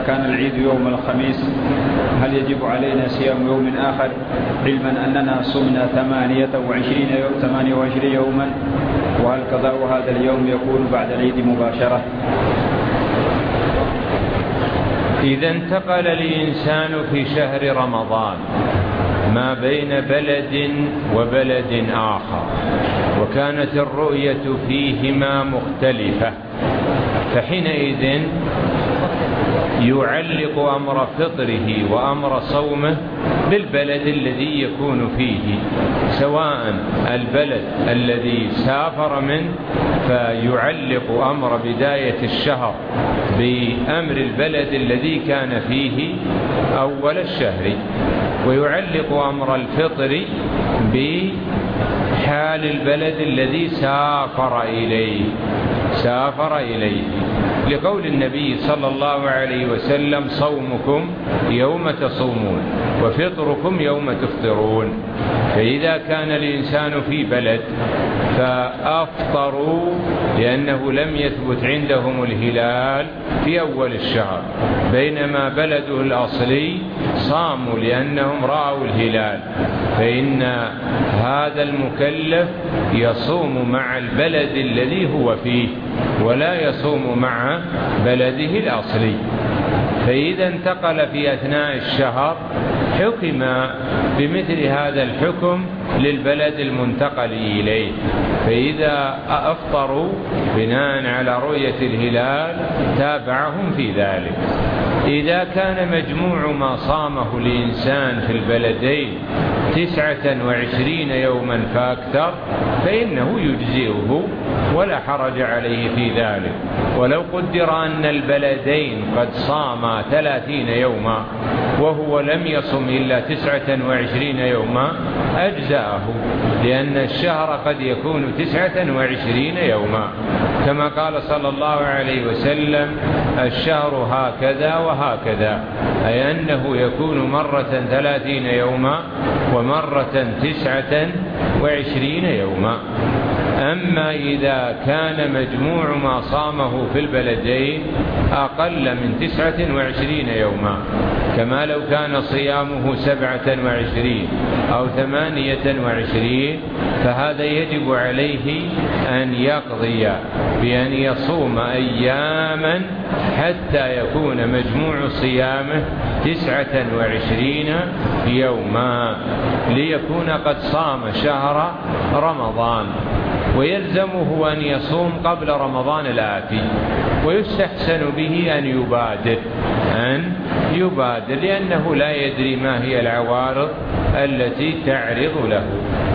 كان العيد يوم الخميس هل يجب علينا صيام يوم آخر، علما أننا صمنا ثمانية وعشرين يوم ثمانية وعشرين يوما، وهل قضاء هذا اليوم يكون بعد العيد مباشرة؟ إذا انتقل الإنسان في شهر رمضان ما بين بلد وبلد آخر وكانت الرؤية فيهما مختلفة، فحينئذ يعلق أمر فطره وأمر صومه بالبلد الذي يكون فيه، سواء البلد الذي سافر منه فيعلق أمر بداية الشهر بأمر البلد الذي كان فيه أول الشهر، ويعلق أمر الفطر بحال البلد الذي سافر إليه سافر إليه لقول النبي صلى الله عليه وسلم: صومكم يوم تصومون وفطركم يوم تفطرون. فإذا كان الإنسان في بلد فأفطروا لأنه لم يثبت عندهم الهلال في أول الشهر، بينما بلده الأصلي صاموا لأنهم رأوا الهلال، فإن هذا المكلف يصوم مع البلد الذي هو فيه ولا يصوم مع بلده الأصلي. فإذا انتقل في أثناء الشهر حكم بمثل هذا الحكم للبلد المنتقل إليه، فإذا أفطروا بناء على رؤية الهلال تابعهم في ذلك. إذا كان مجموع ما صامه الإنسان في البلدين تسعة وعشرين يوما فأكثر فإنه يجزئه ولا حرج عليه في ذلك. ولو قدر أن البلدين قد صاما ثلاثين يوما وهو لم يصم إلا تسعة وعشرين يوما أجزأه، لأن الشهر قد يكون تسعة وعشرين يوما، كما قال صلى الله عليه وسلم: الشهر هكذا وهكذا، أي أنه يكون مرة ثلاثين يوما ومرة تسعة وعشرين يوما. أما إذا كان مجموع ما صامه في البلدين أقل من تسعة وعشرين يوما، كما لو كان صيامه سبعة وعشرين أو ثمانية وعشرين، فهذا يجب عليه أن يقضي بأن يصوم أياما حتى يكون مجموع صيامه تسعة وعشرين يوما ليكون قد صام شهر رمضان. ويلزمه أن يصوم قبل رمضان الآتي، ويستحسن به أن يبادر أن يبادر لأنه لا يدري ما هي العوارض التي تعرض له.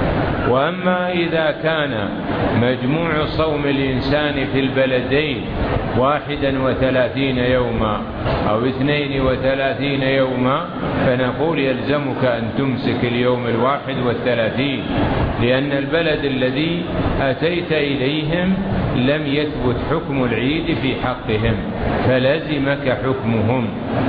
وأما إذا كان مجموع صوم الإنسان في البلدين واحدا وثلاثين يوما أو اثنين وثلاثين يوما فنقول يلزمك أن تمسك اليوم الواحد والثلاثين، لأن البلد الذي أتيت إليهم لم يثبت حكم العيد في حقهم فلزمك حكمهم.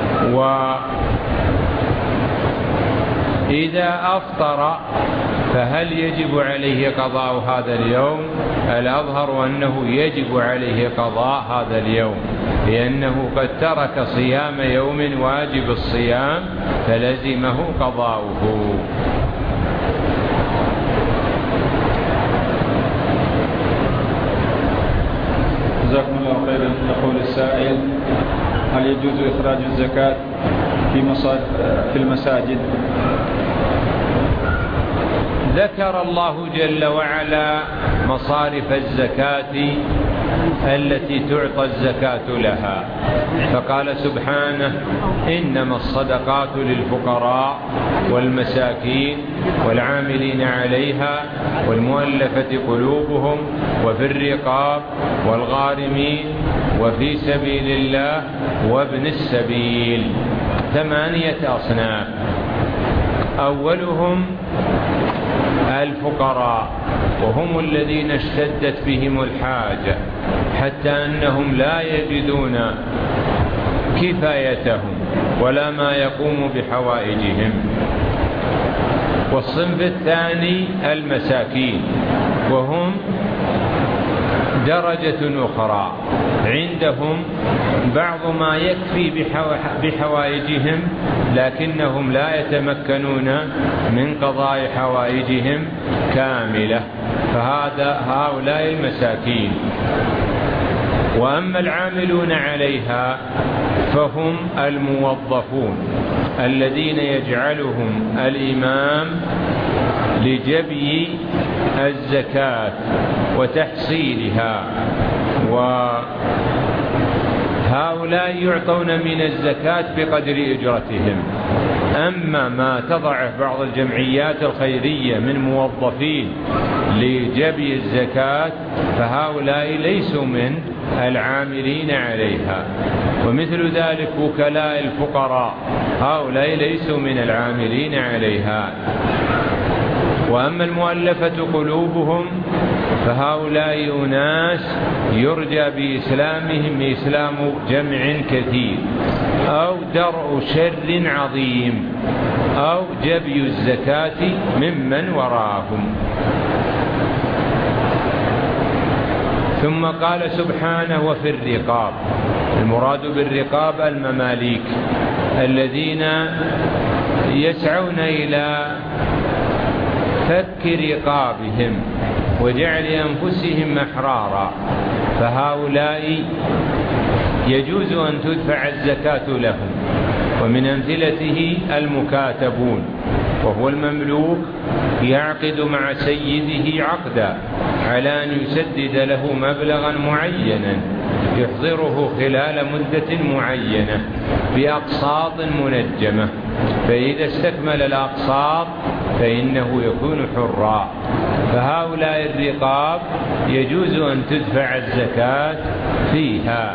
وإذا أفطر فهل يجب عليه قضاء هذا اليوم؟ الأظهر أنه يجب عليه قضاء هذا اليوم، لأنه قد ترك صيام يوم واجب الصيام فلزمه قضاؤه. جزاكم الله خيرا. يقول السائل: هل يجوز إخراج الزكاة في في المساجد؟ ذكر الله جل وعلا مصارف الزكاة التي تعطى الزكاة لها، فقال سبحانه: إنما الصدقات للفقراء والمساكين والعاملين عليها والمؤلفة قلوبهم وفي الرقاب والغارمين وفي سبيل الله وابن السبيل. ثمانية أصناف. أولهم الفقراء، وهم الذين اشتدت بهم الحاجة حتى أنهم لا يجدون كفايتهم ولا ما يقوم بحوائجهم. والصنف الثاني المساكين، وهم درجة أخرى، عندهم بعض ما يكفي بحوائجهم لكنهم لا يتمكنون من قضاء حوائجهم كاملة، فهذا هؤلاء المساكين. وأما العاملون عليها فهم الموظفون الذين يجعلهم الإمام لجبي الزكاة وتحصيلها، وهؤلاء يعطون من الزكاة بقدر أجرتهم. أما ما تضعه بعض الجمعيات الخيرية من موظفين لجبي الزكاة فهؤلاء ليسوا من العاملين عليها، ومثل ذلك وكلاء الفقراء هؤلاء ليسوا من العاملين عليها. وأما المؤلفة قلوبهم فهؤلاء أناس يرجى بإسلامهم إسلام جمع كثير أو درء شر عظيم أو جبي الزكاة ممن وراءهم. ثم قال سبحانه وفي الرقاب، المراد بالرقاب المماليك الذين يسعون إلى فك رقابهم وجعل أنفسهم أحرارا، فهؤلاء يجوز أن تدفع الزكاة لهم. ومن أمثلته المكاتبون، وهو المملوك يعقد مع سيده عقدا على أن يسدد له مبلغا معينا يحضره خلال مدة معينة بأقساط منجمة، فإذا استكمل الأقساط فإنه يكون حرا. فهؤلاء الرقاب يجوز أن تدفع الزكاة فيها.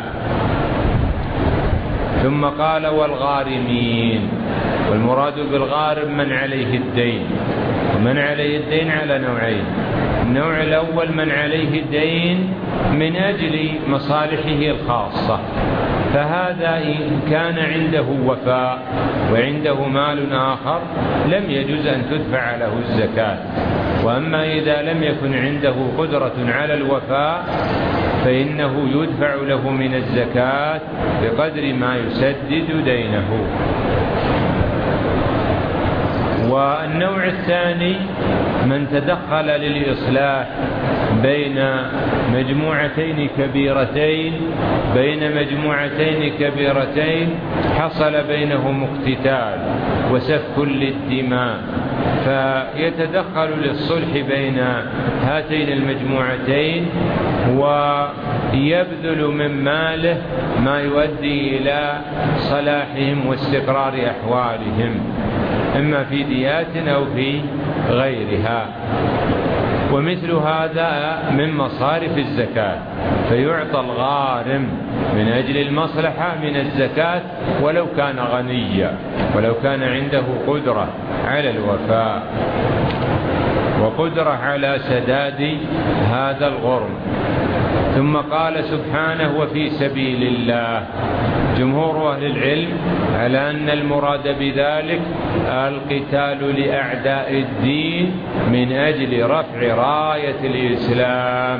ثم قال والغارمين، والمراد بالغارم من عليه الدين، ومن عليه الدين على نوعين. النوع الأول من عليه الدين من أجل مصالحه الخاصة، فهذا إن كان عنده وفاء وعنده مال آخر لم يجوز أن تدفع له الزكاة. وأما إذا لم يكن عنده قدرة على الوفاء فإنه يدفع له من الزكاة بقدر ما يسدد دينه. والنوع الثاني من تدخل للإصلاح بين مجموعتين كبيرتين بين مجموعتين كبيرتين حصل بينهم اقتتال وسفك للدماء، فيتدخل للصلح بين هاتين المجموعتين ويبذل من ماله ما يؤدي إلى صلاحهم واستقرار أحوالهم، إما في ديات أو في غيرها. ومثل هذا من مصارف الزكاة، فيعطى الغارم من أجل المصلحة من الزكاة ولو كان غنيا، ولو كان عنده قدرة على الوفاء وقدرة على سداد هذا الغرم. ثم قال سبحانه وفي سبيل الله. جمهور أهل العلم على أن المراد بذلك القتال لأعداء الدين من أجل رفع راية الإسلام.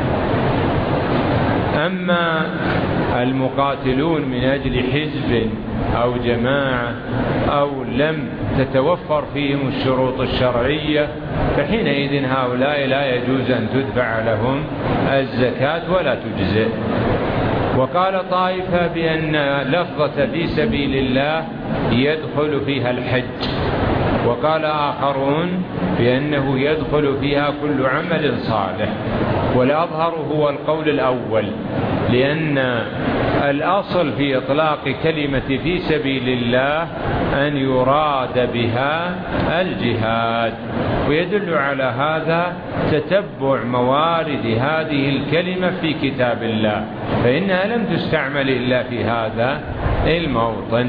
أما المقاتلون من أجل حزب أو جماعة أو لم تتوفر فيهم الشروط الشرعية فحينئذ هؤلاء لا يجوز أن تدفع لهم الزكاة ولا تجزئ. وقال طائفة بأن لفظة في سبيل الله يدخل فيها الحج، وقال آخرون بأنه يدخل فيها كل عمل صالح، والأظهر هو القول الأول، لأن الأصل في إطلاق كلمة في سبيل الله أن يراد بها الجهاد، ويدل على هذا تتبع موارد هذه الكلمة في كتاب الله، فإنها لم تستعمل إلا في هذا الموطن.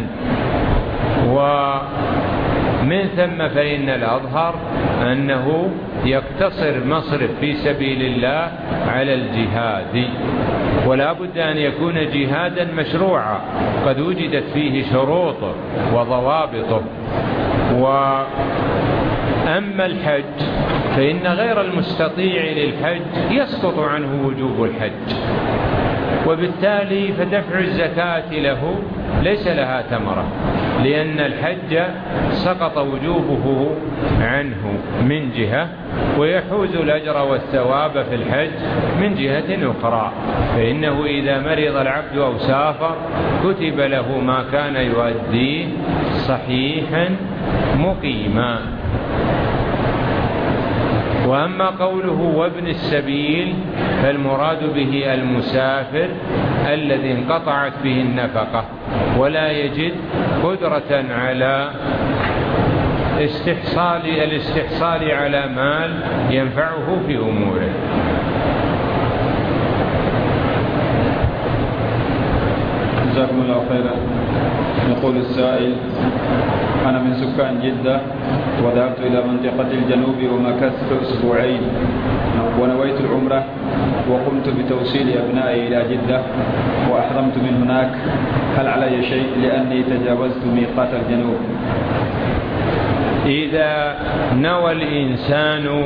ومن ثم فإن الأظهر أنه يقتصر مصرف في سبيل الله على الجهاد، ولا بد أن يكون جهادا مشروعا قد وجدت فيه شروطه وضوابطه. أما الحج فإن غير المستطيع للحج يسقط عنه وجوب الحج، وبالتالي فدفع الزكاة له ليس لها ثمرة، لأن الحج سقط وجوبه عنه من جهة، ويحوز الأجر والثواب في الحج من جهة أخرى. فإنه إذا مرض العبد أو سافر كتب له ما كان يؤديه صحيحا مقيما. وأما قوله وابن السبيل فالمراد به المسافر الذي انقطعت به النفقة ولا يجد قدرة على استحصال الاستحصال على مال ينفعه في أموره. جزاكم الله خيرا. يقول السائل: أنا من سكان جدة وذهبت إلى منطقة الجنوب ومكثت أسبوعين ونويت العمرة وقمت بتوصيل أبنائي إلى جدة وأحرمت من هناك، هل علي شيء لأني تجاوزت ميقات الجنوب؟ إذا نوى الإنسان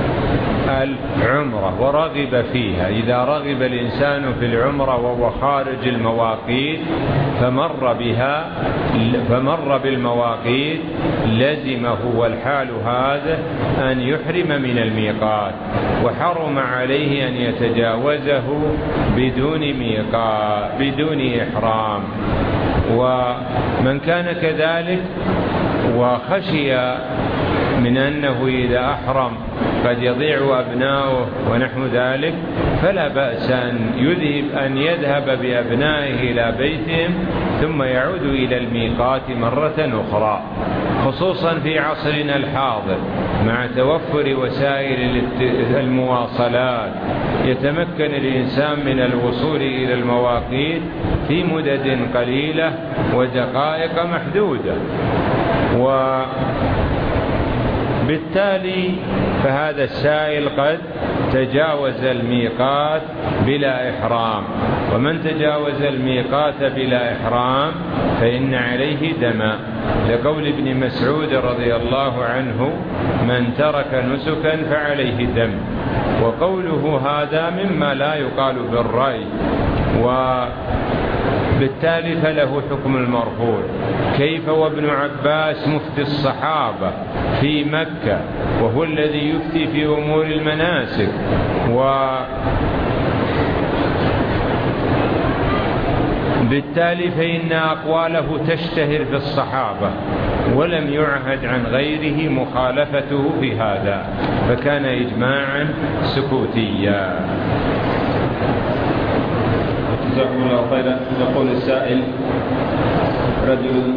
العمرة ورغب فيها، إذا رغب الإنسان في العمرة وهو خارج المواقيت فمر بها فمر بالمواقيت لزمه والحال هذا أن يحرم من الميقات، وحرم عليه أن يتجاوزه بدون ميقات بدون إحرام. ومن كان كذلك وخشي من أنه إذا أحرم قد يضيع أبناؤه ونحو ذلك فلا بأس أن يذهب أن يذهب بأبنائه إلى بيتهم ثم يعود إلى الميقات مرة أخرى، خصوصا في عصرنا الحاضر مع توفر وسائل المواصلات يتمكن الإنسان من الوصول إلى المواقيت في مدد قليلة ودقائق محدودة، وبالتالي فهذا السائل قد تجاوز الميقات بلا إحرام. ومن تجاوز الميقات بلا إحرام فإن عليه دم، لقول ابن مسعود رضي الله عنه: من ترك نسكا فعليه دم. وقوله هذا مما لا يقال بالرأي، وبالتالي فله حكم المرفوع. كيف وابن عباس مفتي الصحابة في مكة وهو الذي يفتي في أمور المناسك، وبالتالي فإن أقواله تشتهر في الصحابة ولم يعهد عن غيره مخالفته في هذا، فكان إجماعا سكوتيا. جزاكم الله خيرا. يقول السائل: رجل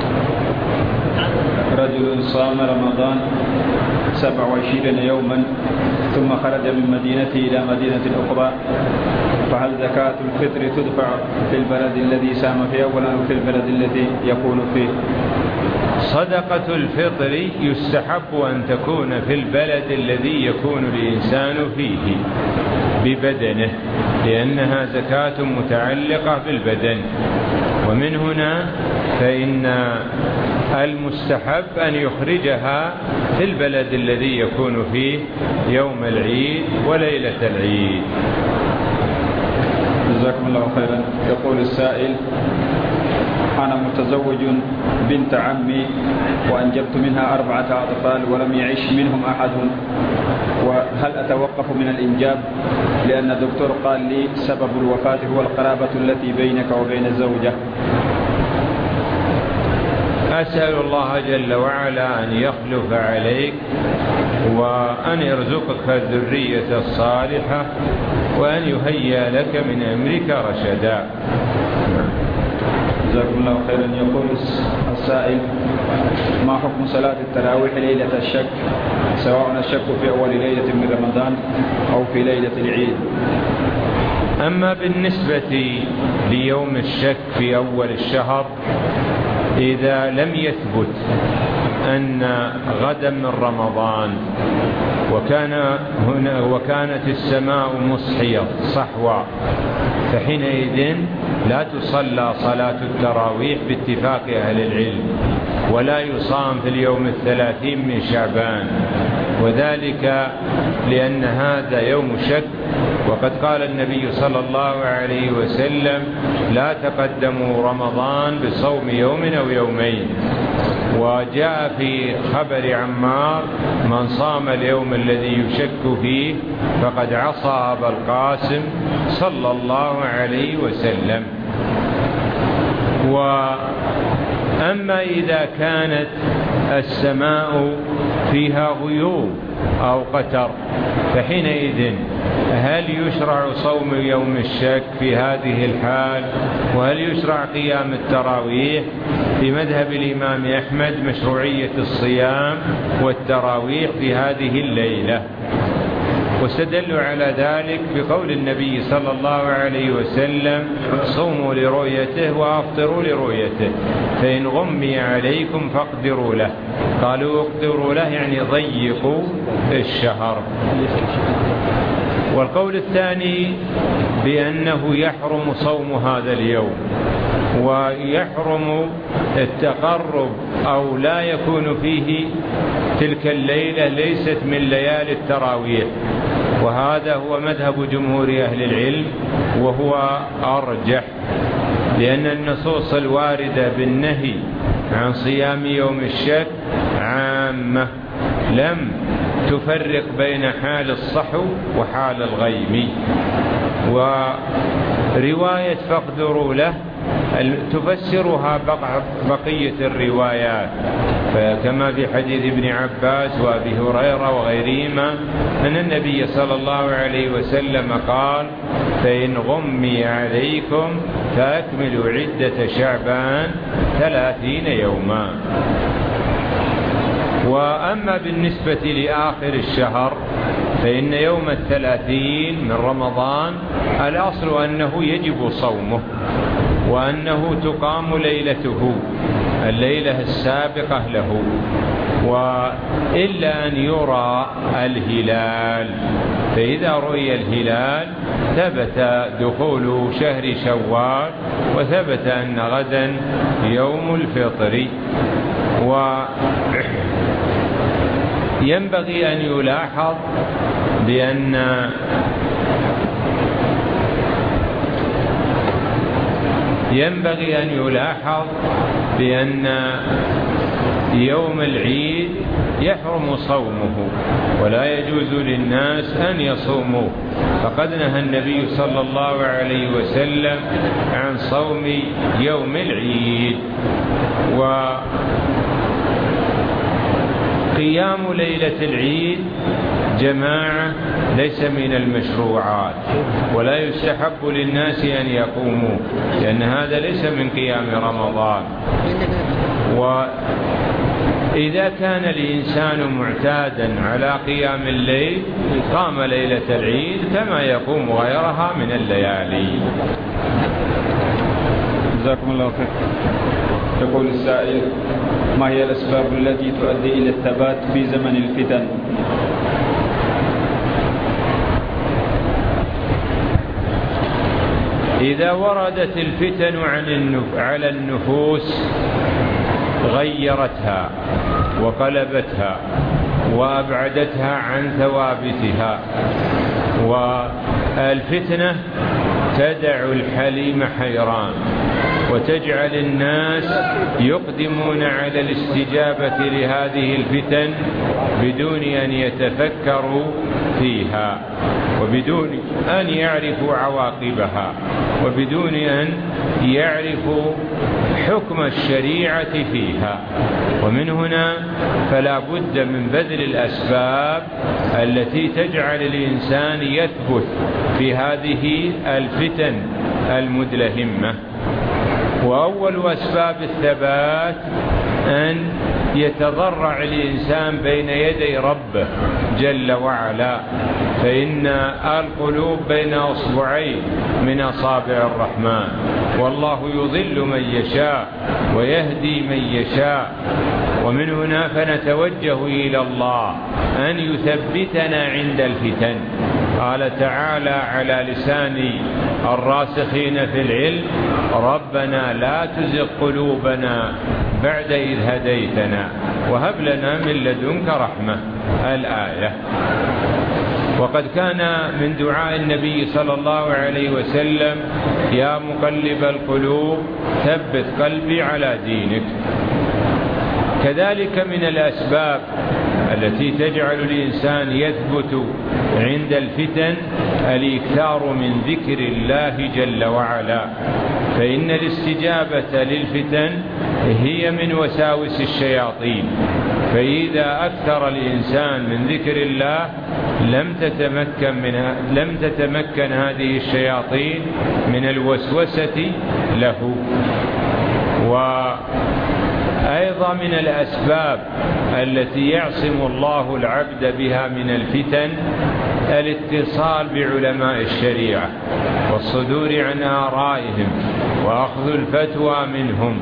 رجل صام رمضان سبع وعشرين يوما ثم خرج من مدينته إلى مدينة أخرى، فهل زكاة الفطر تدفع في البلد الذي سام فيه أولا أو في البلد الذي يكون فيه؟ صدقة الفطر يستحب أن تكون في البلد الذي يكون الإنسان فيه ببدنه، لأنها زكاة متعلقة بالبدن. ومن هنا فإن المستحب أن يخرجها في البلد الذي يكون فيه يوم العيد وليلة العيد. جزاكم الله خيرا. يقول السائل: أنا متزوج بنت عمي وأنجبت منها أربعة أطفال ولم يعش منهم أحد، وهل أتوقف من الإنجاب؟ لأن الدكتور قال لي سبب الوفاة هو القرابة التي بينك وبين الزوجة. أسأل الله جل وعلا أن يخلف عليك وأن يرزقك الذرية الصالحة وأن يهيئ لك من أمرك رشدا. جزاكم الله خيرا. يقول السائل: ما حكم صلاة التراويح ليلة الشك، سواء الشك في أول ليلة من رمضان أو في ليلة العيد؟ أما بالنسبة ليوم الشك في أول الشهر، إذا لم يثبت أن غدا من رمضان وكان هنا وكانت السماء مصحية صحوا، فحينئذ لا تصلى صلاة التراويح باتفاق أهل العلم، ولا يصام في اليوم الثلاثين من شعبان، وذلك لأن هذا يوم شك. وقد قال النبي صلى الله عليه وسلم: لا تقدموا رمضان بصوم يوم أو يومين. وجاء في خبر عمار: من صام اليوم الذي يشك فيه فقد عصى أبا القاسم صلى الله عليه وسلم. وأما إذا كانت السماء فيها غيوم أو قتر فحينئذ هل يشرع صوم يوم الشك في هذه الحال؟ وهل يشرع قيام التراويح؟ في مذهب الإمام أحمد مشروعية الصيام والتراويح في هذه الليلة، واستدلوا على ذلك بقول النبي صلى الله عليه وسلم: صوموا لرؤيته وأفطروا لرؤيته، فإن غمي عليكم فاقدروا له. قالوا اقدروا له يعني ضيقوا الشهر. والقول الثاني بأنه يحرم صوم هذا اليوم، ويحرم التقرب أو لا يكون فيه تلك الليلة ليست من ليالي التراويح، وهذا هو مذهب جمهور أهل العلم وهو أرجح، لأن النصوص الواردة بالنهي عن صيام يوم الشك عامة لم تفرق بين حال الصحو وحال الغيم. ورواية فاقدروا له تفسرها بقية الروايات، فكما في حديث ابن عباس وأبي هريرة وغيرهما أن النبي صلى الله عليه وسلم قال: فإن غمي عليكم فأكملوا عدة شعبان ثلاثين يوما. وأما بالنسبة لآخر الشهر فإن يوم الثلاثين من رمضان الأصل أنه يجب صومه، وأنه تقام ليلته الليلة السابقة له، وإلا أن يرى الهلال، فإذا رؤي الهلال ثبت دخول شهر شوال وثبت أن غدا يوم الفطر. وينبغي أن يلاحظ بأن ينبغي أن يلاحظ بأن يوم العيد يحرم صومه ولا يجوز للناس أن يصوموه، فقد نهى النبي صلى الله عليه وسلم عن صوم يوم العيد. وقيام ليلة العيد جماعة ليس من المشروعات، ولا يستحب للناس أن يقوموا، لأن هذا ليس من قيام رمضان. وإذا كان الإنسان معتادا على قيام الليل قام ليلة العيد كما يقوم غيرها من الليالي. جزاكم الله خير. يقول السائل: ما هي الأسباب التي تؤدي إلى الثبات في زمن الفتن؟ إذا وردت الفتن عن على النفوس غيرتها وقلبتها وأبعدتها عن ثوابتها. والفتنة تدع الحليم حيران وتجعل الناس يقدمون على الاستجابة لهذه الفتن بدون أن يتفكروا فيها، وبدون أن يعرفوا عواقبها، وبدون أن يعرفوا حكم الشريعة فيها. ومن هنا فلا بد من بذل الأسباب التي تجعل الإنسان يثبت في هذه الفتن المدلهمة. وأول أسباب الثبات أن يتضرع الإنسان بين يدي ربه جل وعلا، فإن القلوب بين أصبعين من أصابع الرحمن، والله يضل من يشاء ويهدي من يشاء. ومن هنا فنتوجه إلى الله أن يثبتنا عند الفتن، قال تعالى على لسان الراسخين في العلم: ربنا لا تزغ قلوبنا بعد إذ هديتنا وهب لنا من لدنك رحمة. الآية. وقد كان من دعاء النبي صلى الله عليه وسلم: يا مقلب القلوب ثبت قلبي على دينك. كذلك من الأسباب التي تجعل الإنسان يثبت عند الفتن الإكثار من ذكر الله جل وعلا، فإن الاستجابة للفتن هي من وساوس الشياطين، فإذا أكثر الإنسان من ذكر الله لم تتمكن منها لم تتمكن هذه الشياطين من الوسوسة له. وأيضا من الأسباب التي يعصم الله العبد بها من الفتن الاتصال بعلماء الشريعة والصدور عن آرائهم وأخذ الفتوى منهم،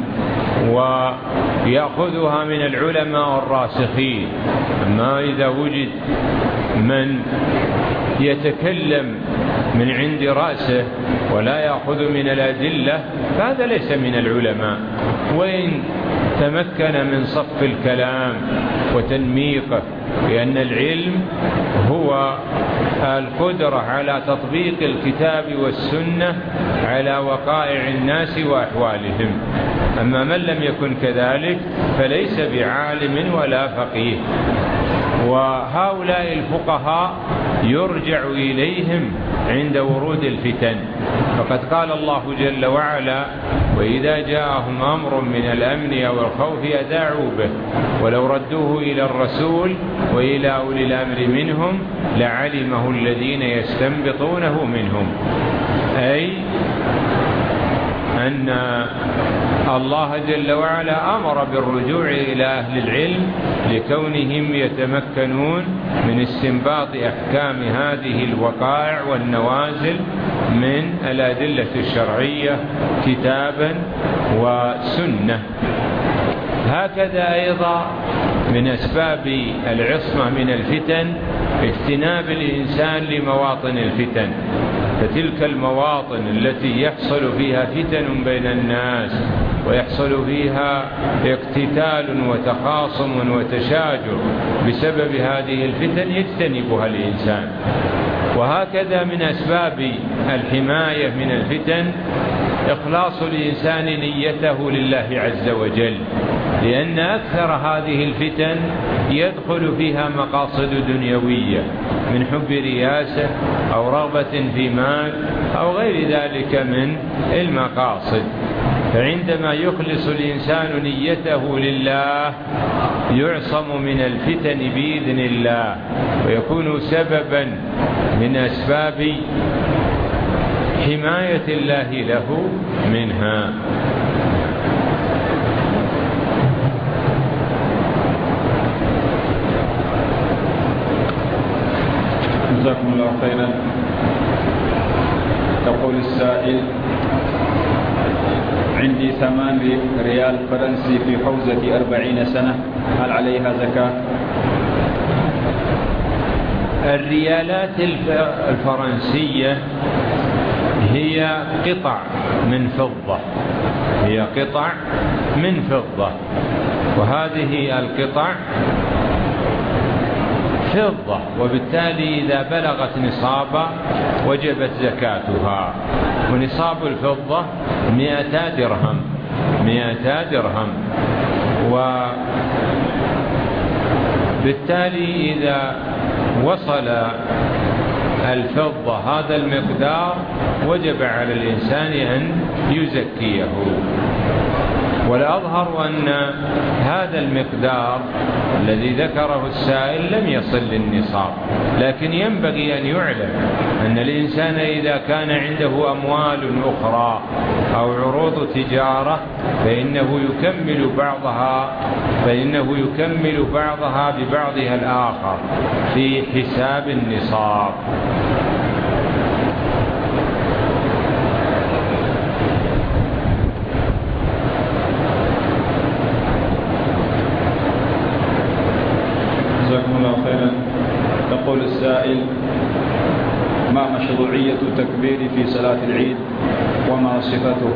ويأخذها من العلماء الراسخين. أما إذا وجد من يتكلم من عند رأسه ولا يأخذ من الأدلة فهذا ليس من العلماء، وإن تمكن من صف الكلام وتنميقه، لأن العلم هو القدرة على تطبيق الكتاب والسنة على وقائع الناس وأحوالهم. أما من لم يكن كذلك فليس بعالم ولا فقيه. وهؤلاء الفقهاء يرجع إليهم عند ورود الفتن، فقد قال الله جل وعلا: وإذا جاءهم أمر من الأمن أو الخوف أذاعوا به ولو ردوه إلى الرسول وإلى أولي الأمر منهم لعلمه الذين يستنبطونه منهم. أي أن الله جل وعلا أمر بالرجوع إلى أهل العلم لكونهم يتمكنون من استنباط أحكام هذه الوقائع والنوازل من الأدلة الشرعية كتابا وسنة. هكذا أيضا من أسباب العصمة من الفتن اجتناب الإنسان لمواطن الفتن، فتلك المواطن التي يحصل فيها فتن بين الناس ويحصل فيها اقتتال وتخاصم وتشاجر بسبب هذه الفتن يجتنبها الإنسان. وهكذا من أسباب الحماية من الفتن إخلاص الإنسان نيته لله عز وجل، لأن أكثر هذه الفتن يدخل فيها مقاصد دنيوية من حب رياسة أو رغبة في مال أو غير ذلك من المقاصد. فعندما يخلص الإنسان نيته لله يعصم من الفتن بإذن الله، ويكون سببا من أسباب حماية الله له منها. جزاكم الله خيرا. يقول السائل: عندي ثمان ريال فرنسي في حوزة أربعين سنة، هل عليها زكاة؟ الريالات الفرنسية هي قطع من فضة هي قطع من فضة وهذه القطع فضة، وبالتالي إذا بلغت نصابا وجبت زكاتها. ونصاب الفضة مئتا درهم مئتا درهم وبالتالي إذا وصل الفضة هذا المقدار وجب على الإنسان أن يزكيه. والأظهر أن هذا المقدار الذي ذكره السائل لم يصل للنصاب، لكن ينبغي أن يعلم أن الإنسان إذا كان عنده أموال أخرى أو عروض تجارة فإنه يكمل بعضها فإنه يكمل بعضها ببعضها الآخر في حساب النصاب. جزاكم الله خيرا. يقول السائل: ما مشروعية التكبير في صلاة العيد وما صفته؟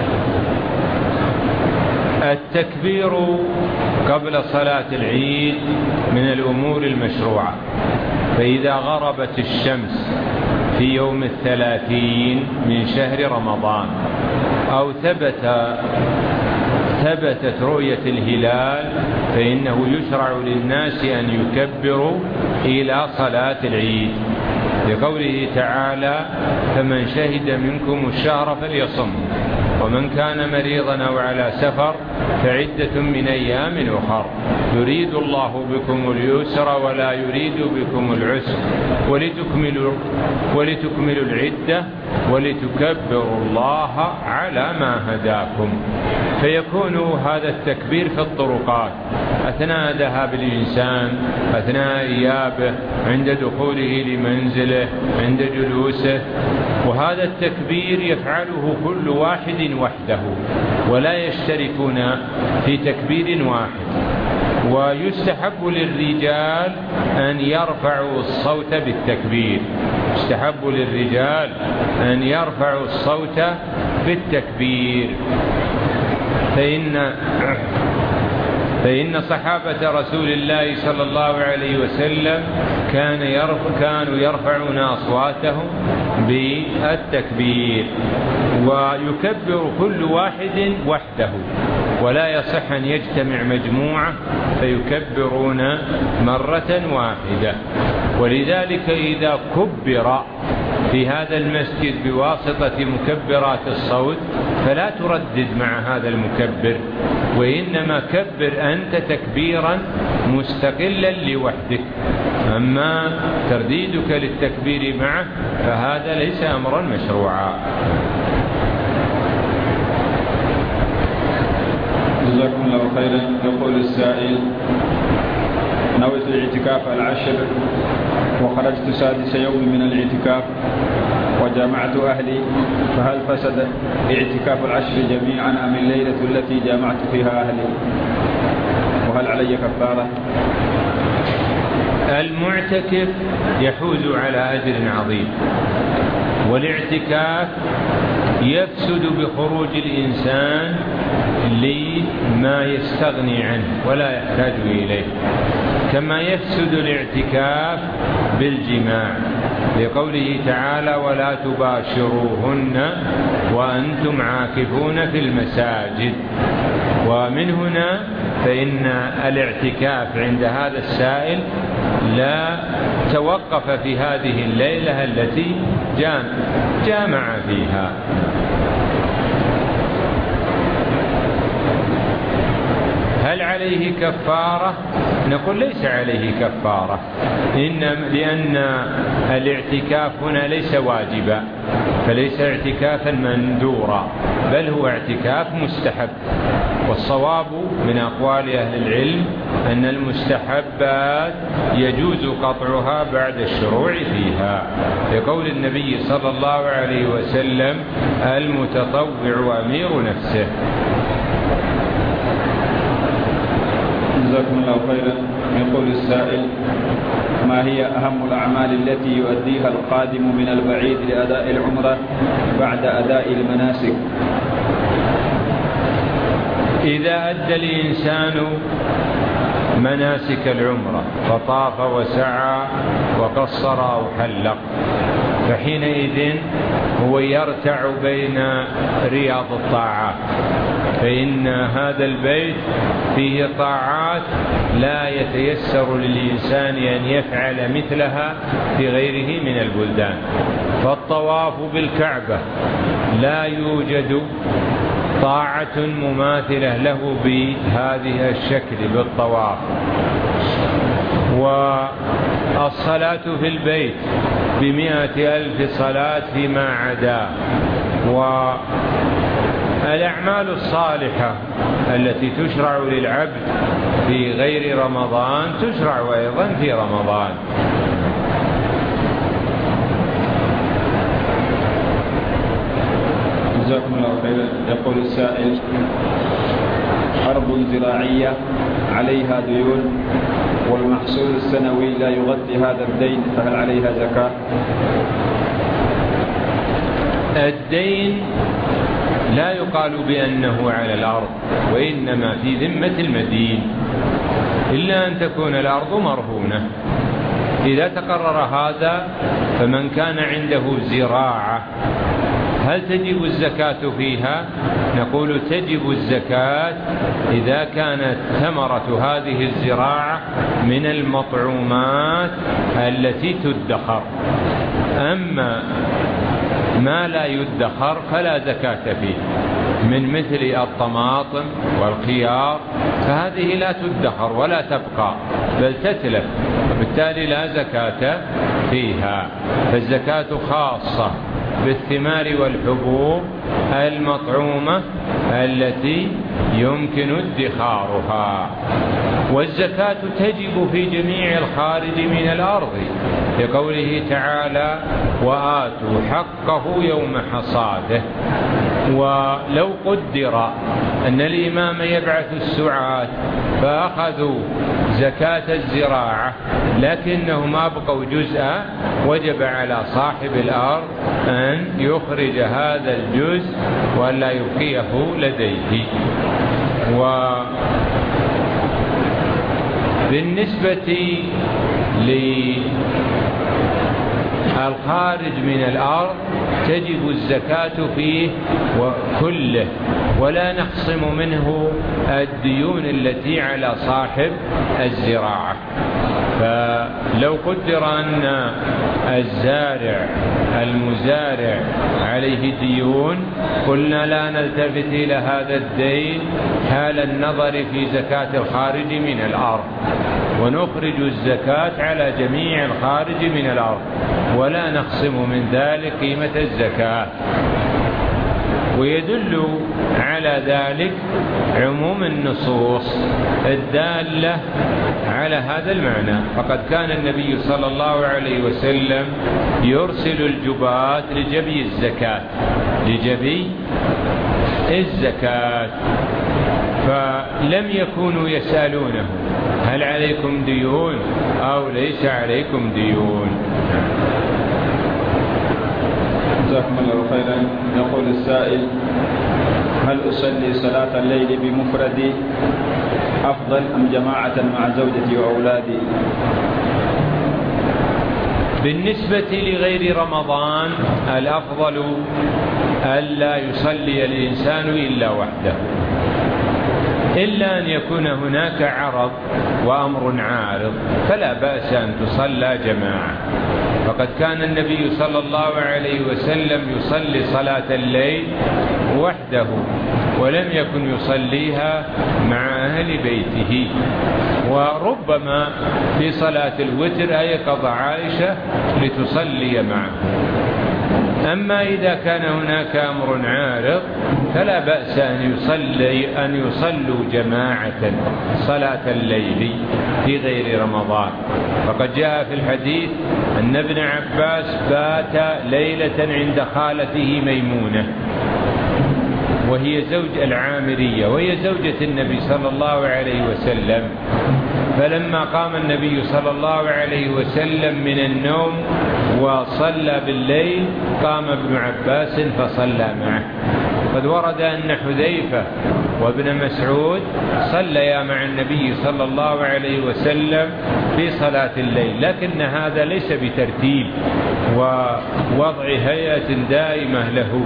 التكبير قبل صلاة العيد من الأمور المشروعة، فإذا غربت الشمس في يوم الثلاثين من شهر رمضان أو ثبت ثبتت رؤية الهلال فإنه يشرع للناس أن يكبروا إلى صلاة العيد، لقوله تعالى: فمن شهد منكم الشهر فليصم، ومن كان مريضا أو على سفر فعدة من أيام أخر، يريد الله بكم اليسر ولا يريد بكم العسر ولتكملوا, ولتكملوا العدة ولتكبروا الله على ما هداكم. فيكون هذا التكبير في الطرقات، أثناء ذهاب الإنسان، أثناء إيابه، عند دخوله لمنزله، عند جلوسه، وهذا التكبير يفعله كل واحد وحده ولا يشتركون في تكبير واحد. ويستحب للرجال أن يرفعوا الصوت بالتكبير، يستحب للرجال أن يرفعوا الصوت بالتكبير، فإن فإن صحابة رسول الله صلى الله عليه وسلم كان يرفع كانوا يرفعون أصواتهم بالتكبير، ويكبر كل واحد وحده، ولا يصح أن يجتمع مجموعة فيكبرون مرة واحدة. ولذلك إذا كبر في هذا المسجد بواسطة مكبرات الصوت فلا تردد مع هذا المكبر، وإنما كبر أنت تكبيرا مستقلا لوحدك. أما ترديدك للتكبير معه فهذا ليس أمرا مشروعا. جزاكم الله خيرا. يقول السائل: نويت الاعتكاف العشر وخرجت سادس يوم من الاعتكاف وجامعت أهلي، فهل فسد اعتكاف العشر جميعا أم الليلة التي جامعت فيها أهلي؟ وهل علي كفارة؟ المعتكف يحوز على أجر عظيم، والاعتكاف يفسد بخروج الإنسان لما يستغني عنه ولا يحتاج إليه، كما يفسد الاعتكاف بالجماع، لقوله تعالى: ولا تباشروهن وأنتم عاكفون في المساجد. ومن هنا فإن الاعتكاف عند هذا السائل لا توقف في هذه الليلة التي جامع فيها. هل عليه كفارة؟ نقول ليس عليه كفارة، إن لأن الاعتكاف هنا ليس واجبا، فليس اعتكافا مندورا، بل هو اعتكاف مستحب. والصواب من أقوال أهل العلم أن المستحبات يجوز قطعها بعد الشروع فيها، لقول النبي صلى الله عليه وسلم: المتطوع أمير نفسه. جزاكم الله خيرا. يقول السائل: ما هي أهم الأعمال التي يؤديها القادم من البعيد لأداء العمرة بعد أداء المناسك؟ إذا أدى الإنسان مناسك العمرة فطاف وسعى وقصر أو حلق، فحينئذ هو يرتع بين رياض الطاعات، فإن هذا البيت فيه طاعات لا يتيسر للإنسان أن يفعل مثلها في غيره من البلدان. فالطواف بالكعبة لا يوجد طاعة مماثلة له بهذه الشكل بالطواف. والصلاة في البيت بمئة ألف صلاة فيما عدا. والأعمال الصالحة التي تشرع للعبد في غير رمضان تشرع أيضا في رمضان. جزاكم الله خيرا. يقول السائل: أرض زراعية عليها ديون والمحصول السنوي لا يغطي هذا الدين، فهل عليها زكاة؟ الدين لا يقال بأنه على الأرض، وإنما في ذمة المدين، إلا أن تكون الأرض مرهونة. إذا تقرر هذا فمن كان عنده زراعة هل تجب الزكاة فيها؟ نقول تجب الزكاة إذا كانت ثمرة هذه الزراعة من المطعومات التي تدخر. أما ما لا يدخر فلا زكاة فيه، من مثل الطماطم والخيار، فهذه لا تدخر ولا تبقى بل تتلف، وبالتالي لا زكاة فيها. فالزكاة خاصة بالثمار والحبوب المطعومة التي يمكن ادخارها. والزكاة تجب في جميع الخارج من الأرض، لقوله تعالى: وآتوا حقه يوم حصاده. ولو قدر أن الإمام يبعث السعاة فأخذوا زكاة الزراعة لكنهم أبقوا جزءا، وجب على صاحب الأرض أن يخرج هذا الجزء ولا يبقيه لديه. وبالنسبة للخارج من الأرض تجب الزكاة فيه كله، ولا نخصم منه الديون التي على صاحب الزراعة. فلو قدر أن الزارع المزارع عليه ديون قلنا لا نلتفت إلى هذا الدين حال النظر في زكاة الخارج من الأرض، ونخرج الزكاة على جميع الخارج من الأرض ولا نخصم من ذلك قيمة الزكاة. ويدل على ذلك عموم النصوص الدالة على هذا المعنى، فقد كان النبي صلى الله عليه وسلم يرسل الجباة لجبي الزكاة لجبي الزكاة فلم يكونوا يسألونه هل عليكم ديون أو ليس عليكم ديون. جزاكم الله خيرا. يقول السائل: هل أصلي صلاة الليل بمفردي أفضل أم جماعة مع زوجتي وأولادي؟ بالنسبة لغير رمضان الأفضل ألا يصلي الإنسان إلا وحده، إلا أن يكون هناك عرض وأمر عارض فلا بأس أن تصلى جماعة. فقد كان النبي صلى الله عليه وسلم يصلي صلاة الليل وحده ولم يكن يصليها مع أهل بيته، وربما في صلاة الوتر أيقظ عائشة لتصلي معه. أما إذا كان هناك أمر عارض فلا بأس أن يصلي أن يصلوا جماعة صلاة الليل في غير رمضان. فقد جاء في الحديث أن ابن عباس بات ليلة عند خالته ميمونة وهي زوج العامرية وهي زوجة النبي صلى الله عليه وسلم، فلما قام النبي صلى الله عليه وسلم من النوم وصلى بالليل قام ابن عباس فصلى معه. قد ورد أن حذيفة وابن مسعود صليا مع النبي صلى الله عليه وسلم في صلاة الليل، لكن هذا ليس بترتيب ووضع هيئة دائمة له.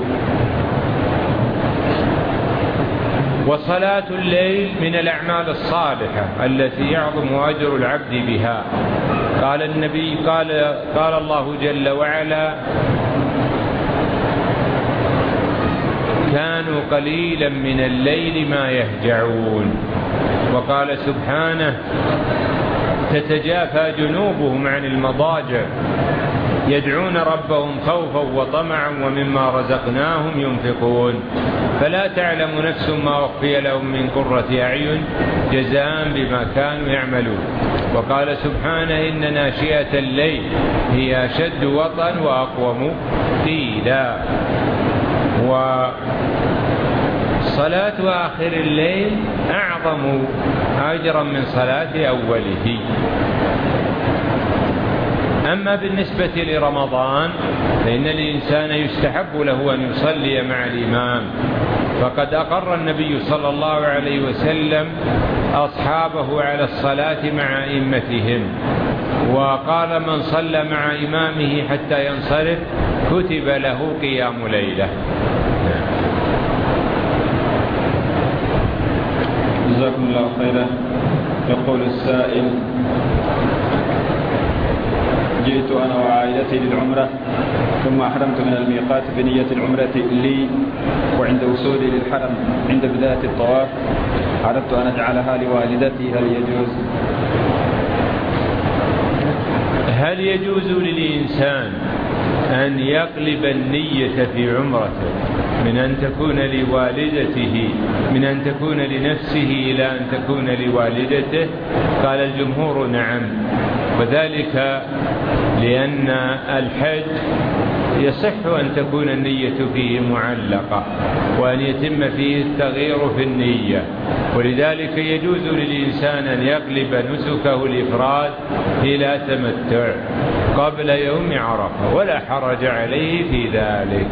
وصلاة الليل من الأعمال الصالحة التي يعظم أجر العبد بها. قال النبي قال قال الله جل وعلا: كانوا قليلا من الليل ما يهجعون. وقال سبحانه: تتجافى جنوبهم عن المضاجع يدعون ربهم خوفا وطمعا ومما رزقناهم ينفقون فلا تعلم نفس ما أخفي لهم من قرة أعين جزاء بما كانوا يعملون. وقال سبحانه: إن ناشئة الليل هي أشد وطئا وأقوم قيلا. صلاة آخر الليل أعظم أجرا من صلاة أوله. أما بالنسبة لرمضان فإن الإنسان يستحب له أن يصلي مع الإمام، فقد أقر النبي صلى الله عليه وسلم أصحابه على الصلاة مع أئمتهم، وقال من صلى مع إمامه حتى ينصرف كتب له قيام ليلة. جزاكم الله خيرا. يقول السائل: جئت أنا وعائلتي للعمرة ثم أحرمت من الميقات بنية العمرة لي، وعند وصولي للحرم عند بداية الطواف أردت أن أجعلها لوالدتي، هل يجوز؟ هل يجوز للإنسان أن يقلب النية في عمرته من أن تكون لوالدته من أن تكون لنفسه إلى أن تكون لوالدته؟ قال الجمهور نعم، وذلك لأن الحج يصح أن تكون النية فيه معلقة وأن يتم فيه التغيير في النية، ولذلك يجوز للإنسان أن يقلب نسكه الإفراد إلى تمتع قبل يوم عرفة ولا حرج عليه في ذلك.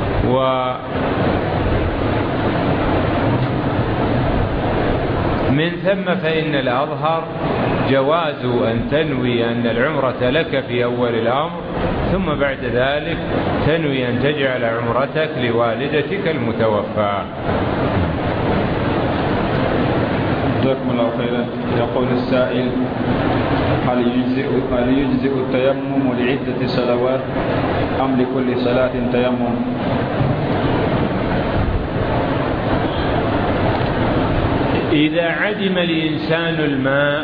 ومن ثم فإن الأظهر جواز أن تنوي أن العمرة لك في أول الأمر، ثم بعد ذلك تنوي أن تجعل عمرتك لوالدتك المتوفى. جزاكم الله خيرا. يقول السائل: هل يجزئ هل يجزئ التيمم لعدة صلوات أم لكل صلاة تيمم؟ إذا عدم الإنسان الماء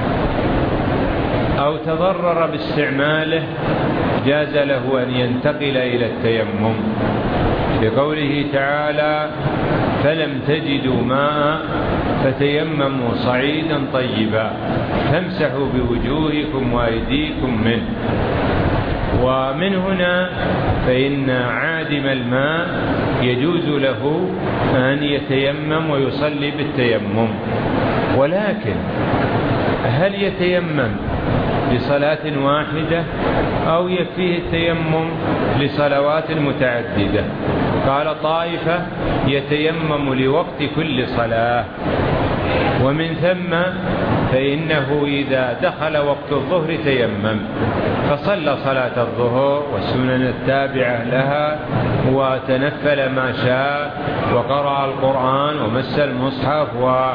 أو تضرر باستعماله جاز له أن ينتقل إلى التيمم، بقوله تعالى: فلم تجدوا ماء فتيمموا صعيدا طيبا فامسحوا بوجوهكم وأيديكم منه. ومن هنا فإن عادم الماء يجوز له أن يتيمم ويصلي بالتيمم، ولكن هل يتيمم لصلاة واحدة أو يكفيه التيمم لصلوات متعددة؟ قال طائفة: يتيمم لوقت كل صلاة. ومن ثم فإنه إذا دخل وقت الظهر تيمم فصلى صلاة الظهر والسنن التابعة لها وتنفل ما شاء وقرأ القرآن ومس المصحف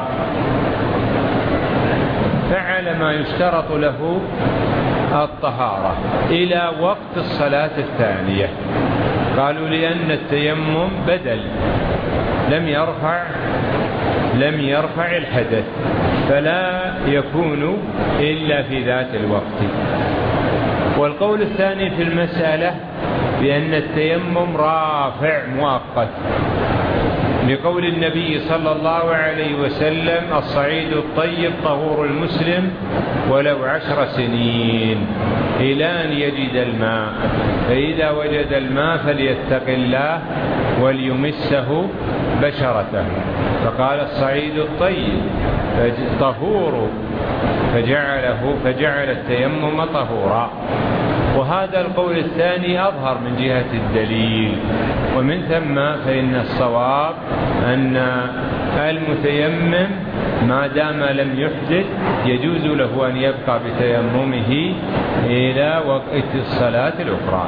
وفعل ما يشترط له الطهارة إلى وقت الصلاة الثانية. قالوا لأن التيمم بدل لم يرفع لم يرفع الحدث فلا يكون إلا في ذات الوقت. والقول الثاني في المسألة بأن التيمم رافع مؤقت، بقول النبي صلى الله عليه وسلم: الصعيد الطيب طهور المسلم ولو عشر سنين إلى أن يجد الماء، فإذا وجد الماء فليتق الله وليمسه بشرته. فقال: الصعيد الطيب طهور، فجعله فجعل التيمم طهورا. وهذا القول الثاني أظهر من جهة الدليل. ومن ثم فإن الصواب أن المتيمم ما دام لم يحدث يجوز له أن يبقى بتيممه إلى وقت الصلاة الأخرى.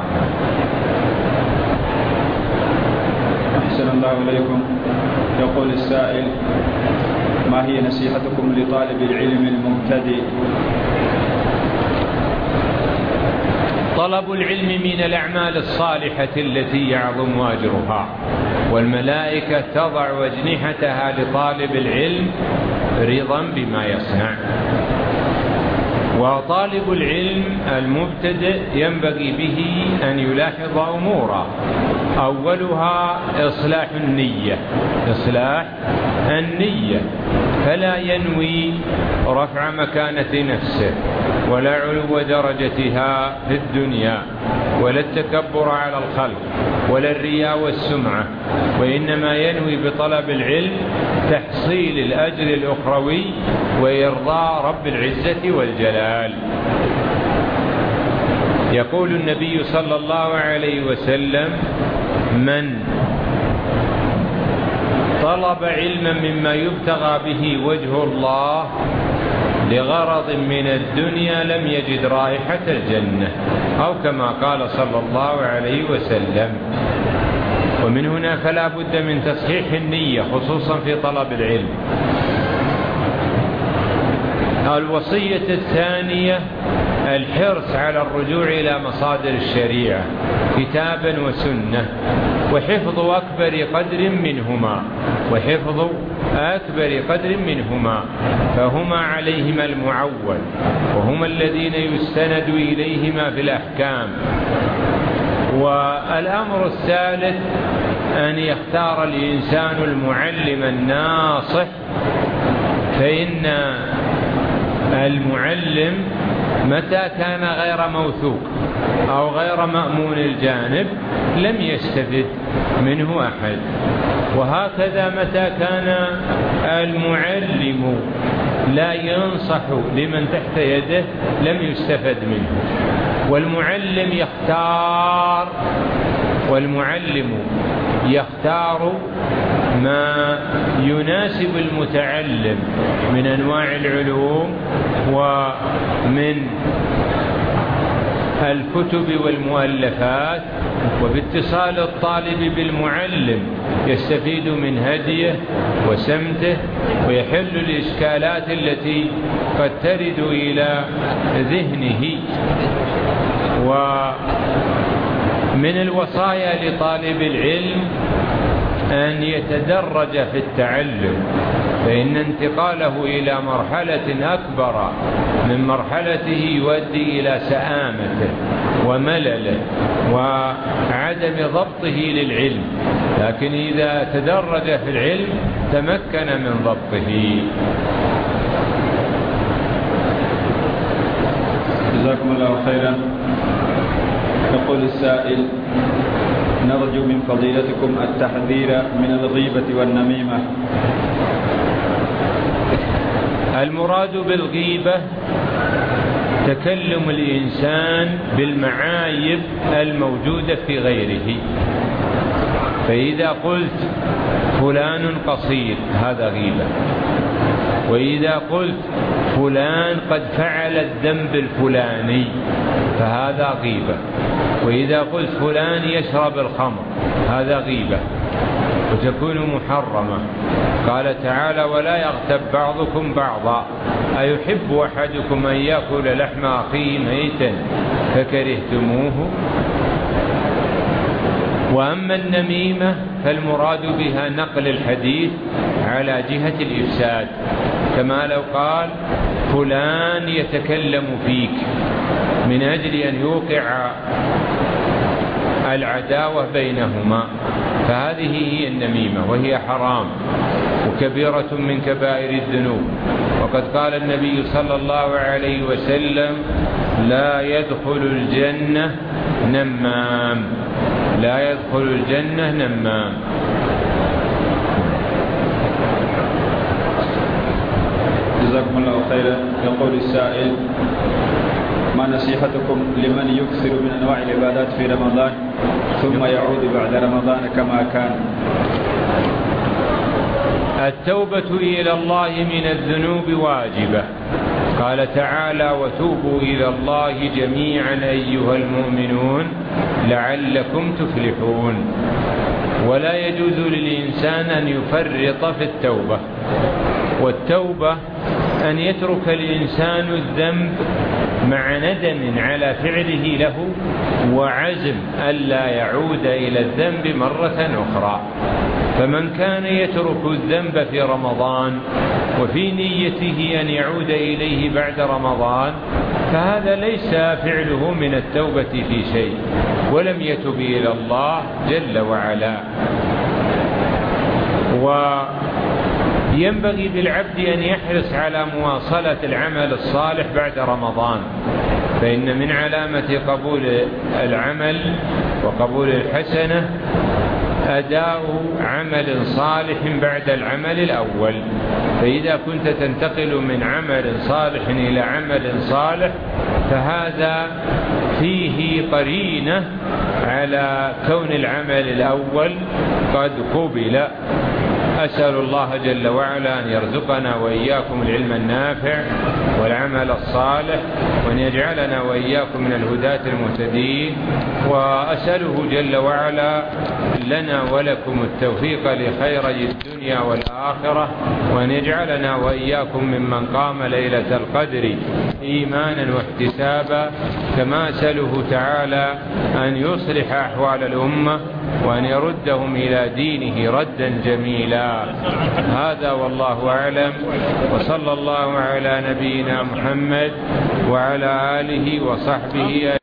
أحسن الله إليكم. يقول السائل: ما هي نصيحتكم لطالب العلم المبتدئ؟ طلب العلم من الأعمال الصالحة التي يعظم أجرها، والملائكة تضع أجنحتها لطالب العلم رضا بما يصنع. وطالب العلم المبتدئ ينبغي به أن يلاحظ أمورا، أولها إصلاح النية إصلاح النية فلا ينوي رفع مكانة نفسه ولا علو درجتها في الدنيا ولا التكبر على الخلق ولا الرياء والسمعة، وإنما ينوي بطلب العلم تحصيل الأجر الأخروي وإرضاء رب العزة والجلال. يقول النبي صلى الله عليه وسلم: من طلب علما مما يبتغى به وجه الله لغرض من الدنيا لم يجد رائحة الجنة، أو كما قال صلى الله عليه وسلم. ومن هنا فلا بد من تصحيح النية خصوصا في طلب العلم. الوصية الثانية الحرص على الرجوع إلى مصادر الشريعة كتابا وسنة، وحفظ أكبر قدر منهما وحفظ أكبر قدر منهما فهما عليهما المعول، وهما الذين يستند إليهما في الأحكام. والأمر الثالث أن يختار الإنسان المعلم الناصح، فإن المعلم متى كان غير موثوق أو غير مأمون الجانب لم يستفد منه أحد، وهكذا متى كان المعلم لا ينصح لمن تحت يده لم يستفد منه. والمعلم يختار والمعلم يختار ما يناسب المتعلم من أنواع العلوم ومن الكتب والمؤلفات، وباتصال الطالب بالمعلم يستفيد من هديه وسمته ويحل الإشكالات التي قد ترد إلى ذهنه. ومن الوصايا لطالب العلم أن يتدرج في التعلم، فإن انتقاله إلى مرحلة أكبر من مرحلته يؤدي إلى سآمته وملله وعدم ضبطه للعلم، لكن إذا تدرج في العلم تمكن من ضبطه. جزاكم الله خيرا. يقول السائل: نرجو من فضيلتكم التحذير من الغيبة والنميمة. المراد بالغيبة تكلم الإنسان بالمعايب الموجودة في غيره، فإذا قلت فلان قصير هذا غيبة، وإذا قلت فلان قد فعل الذنب الفلاني فهذا غيبة، وإذا قلت فلان يشرب الخمر هذا غيبة وتكون محرمة. قال تعالى: ولا يغتب بعضكم بعضا أيحب أحدكم أن يأكل لحم أخيه ميتا فكرهتموه. وأما النميمة فالمراد بها نقل الحديث على جهة الإفساد، كما لو قال فلان يتكلم فيك من أجل أن يوقع العداوة بينهما، فهذه هي النميمة وهي حرام وكبيرة من كبائر الذنوب. وقد قال النبي صلى الله عليه وسلم: لا يدخل الجنة نمام، لا يدخل الجنة نمام. جزاكم الله خيرا. يقول السائل: ما نصيحتكم لمن يكثر من أنواع العبادات في رمضان ثم يعود بعد رمضان كما كان؟ التوبة إلى الله من الذنوب واجبة. قال تعالى: وتوبوا إلى الله جميعا أيها المؤمنون لعلكم تفلحون. ولا يجوز للإنسان أن يفرط في التوبة، والتوبة أن يترك الإنسان الذنب مع ندم على فعله له وعزم ألا يعود إلى الذنب مرة أخرى. فمن كان يترك الذنب في رمضان وفي نيته أن يعود إليه بعد رمضان فهذا ليس فعله من التوبة في شيء، ولم يتب إلى الله جل وعلا. ينبغي بالعبد أن يحرص على مواصلة العمل الصالح بعد رمضان، فإن من علامة قبول العمل وقبول الحسنة أداء عمل صالح بعد العمل الأول. فإذا كنت تنتقل من عمل صالح إلى عمل صالح فهذا فيه قرينة على كون العمل الأول قد قبل. أسأل الله جل وعلا أن يرزقنا وإياكم العلم النافع والعمل الصالح، وأن يجعلنا وإياكم من الهداة المهتدين، وأسأله جل وعلا لنا ولكم التوفيق لخيري الدنيا والآخرة، وأن يجعلنا وإياكم ممن قام ليلة القدر إيمانا واحتسابا، كما أسأله تعالى أن يصلح أحوال الأمة وأن يردهم إلى دينه ردا جميلا. هذا والله أعلم، وصلى الله على نبينا محمد وعلى آله وصحبه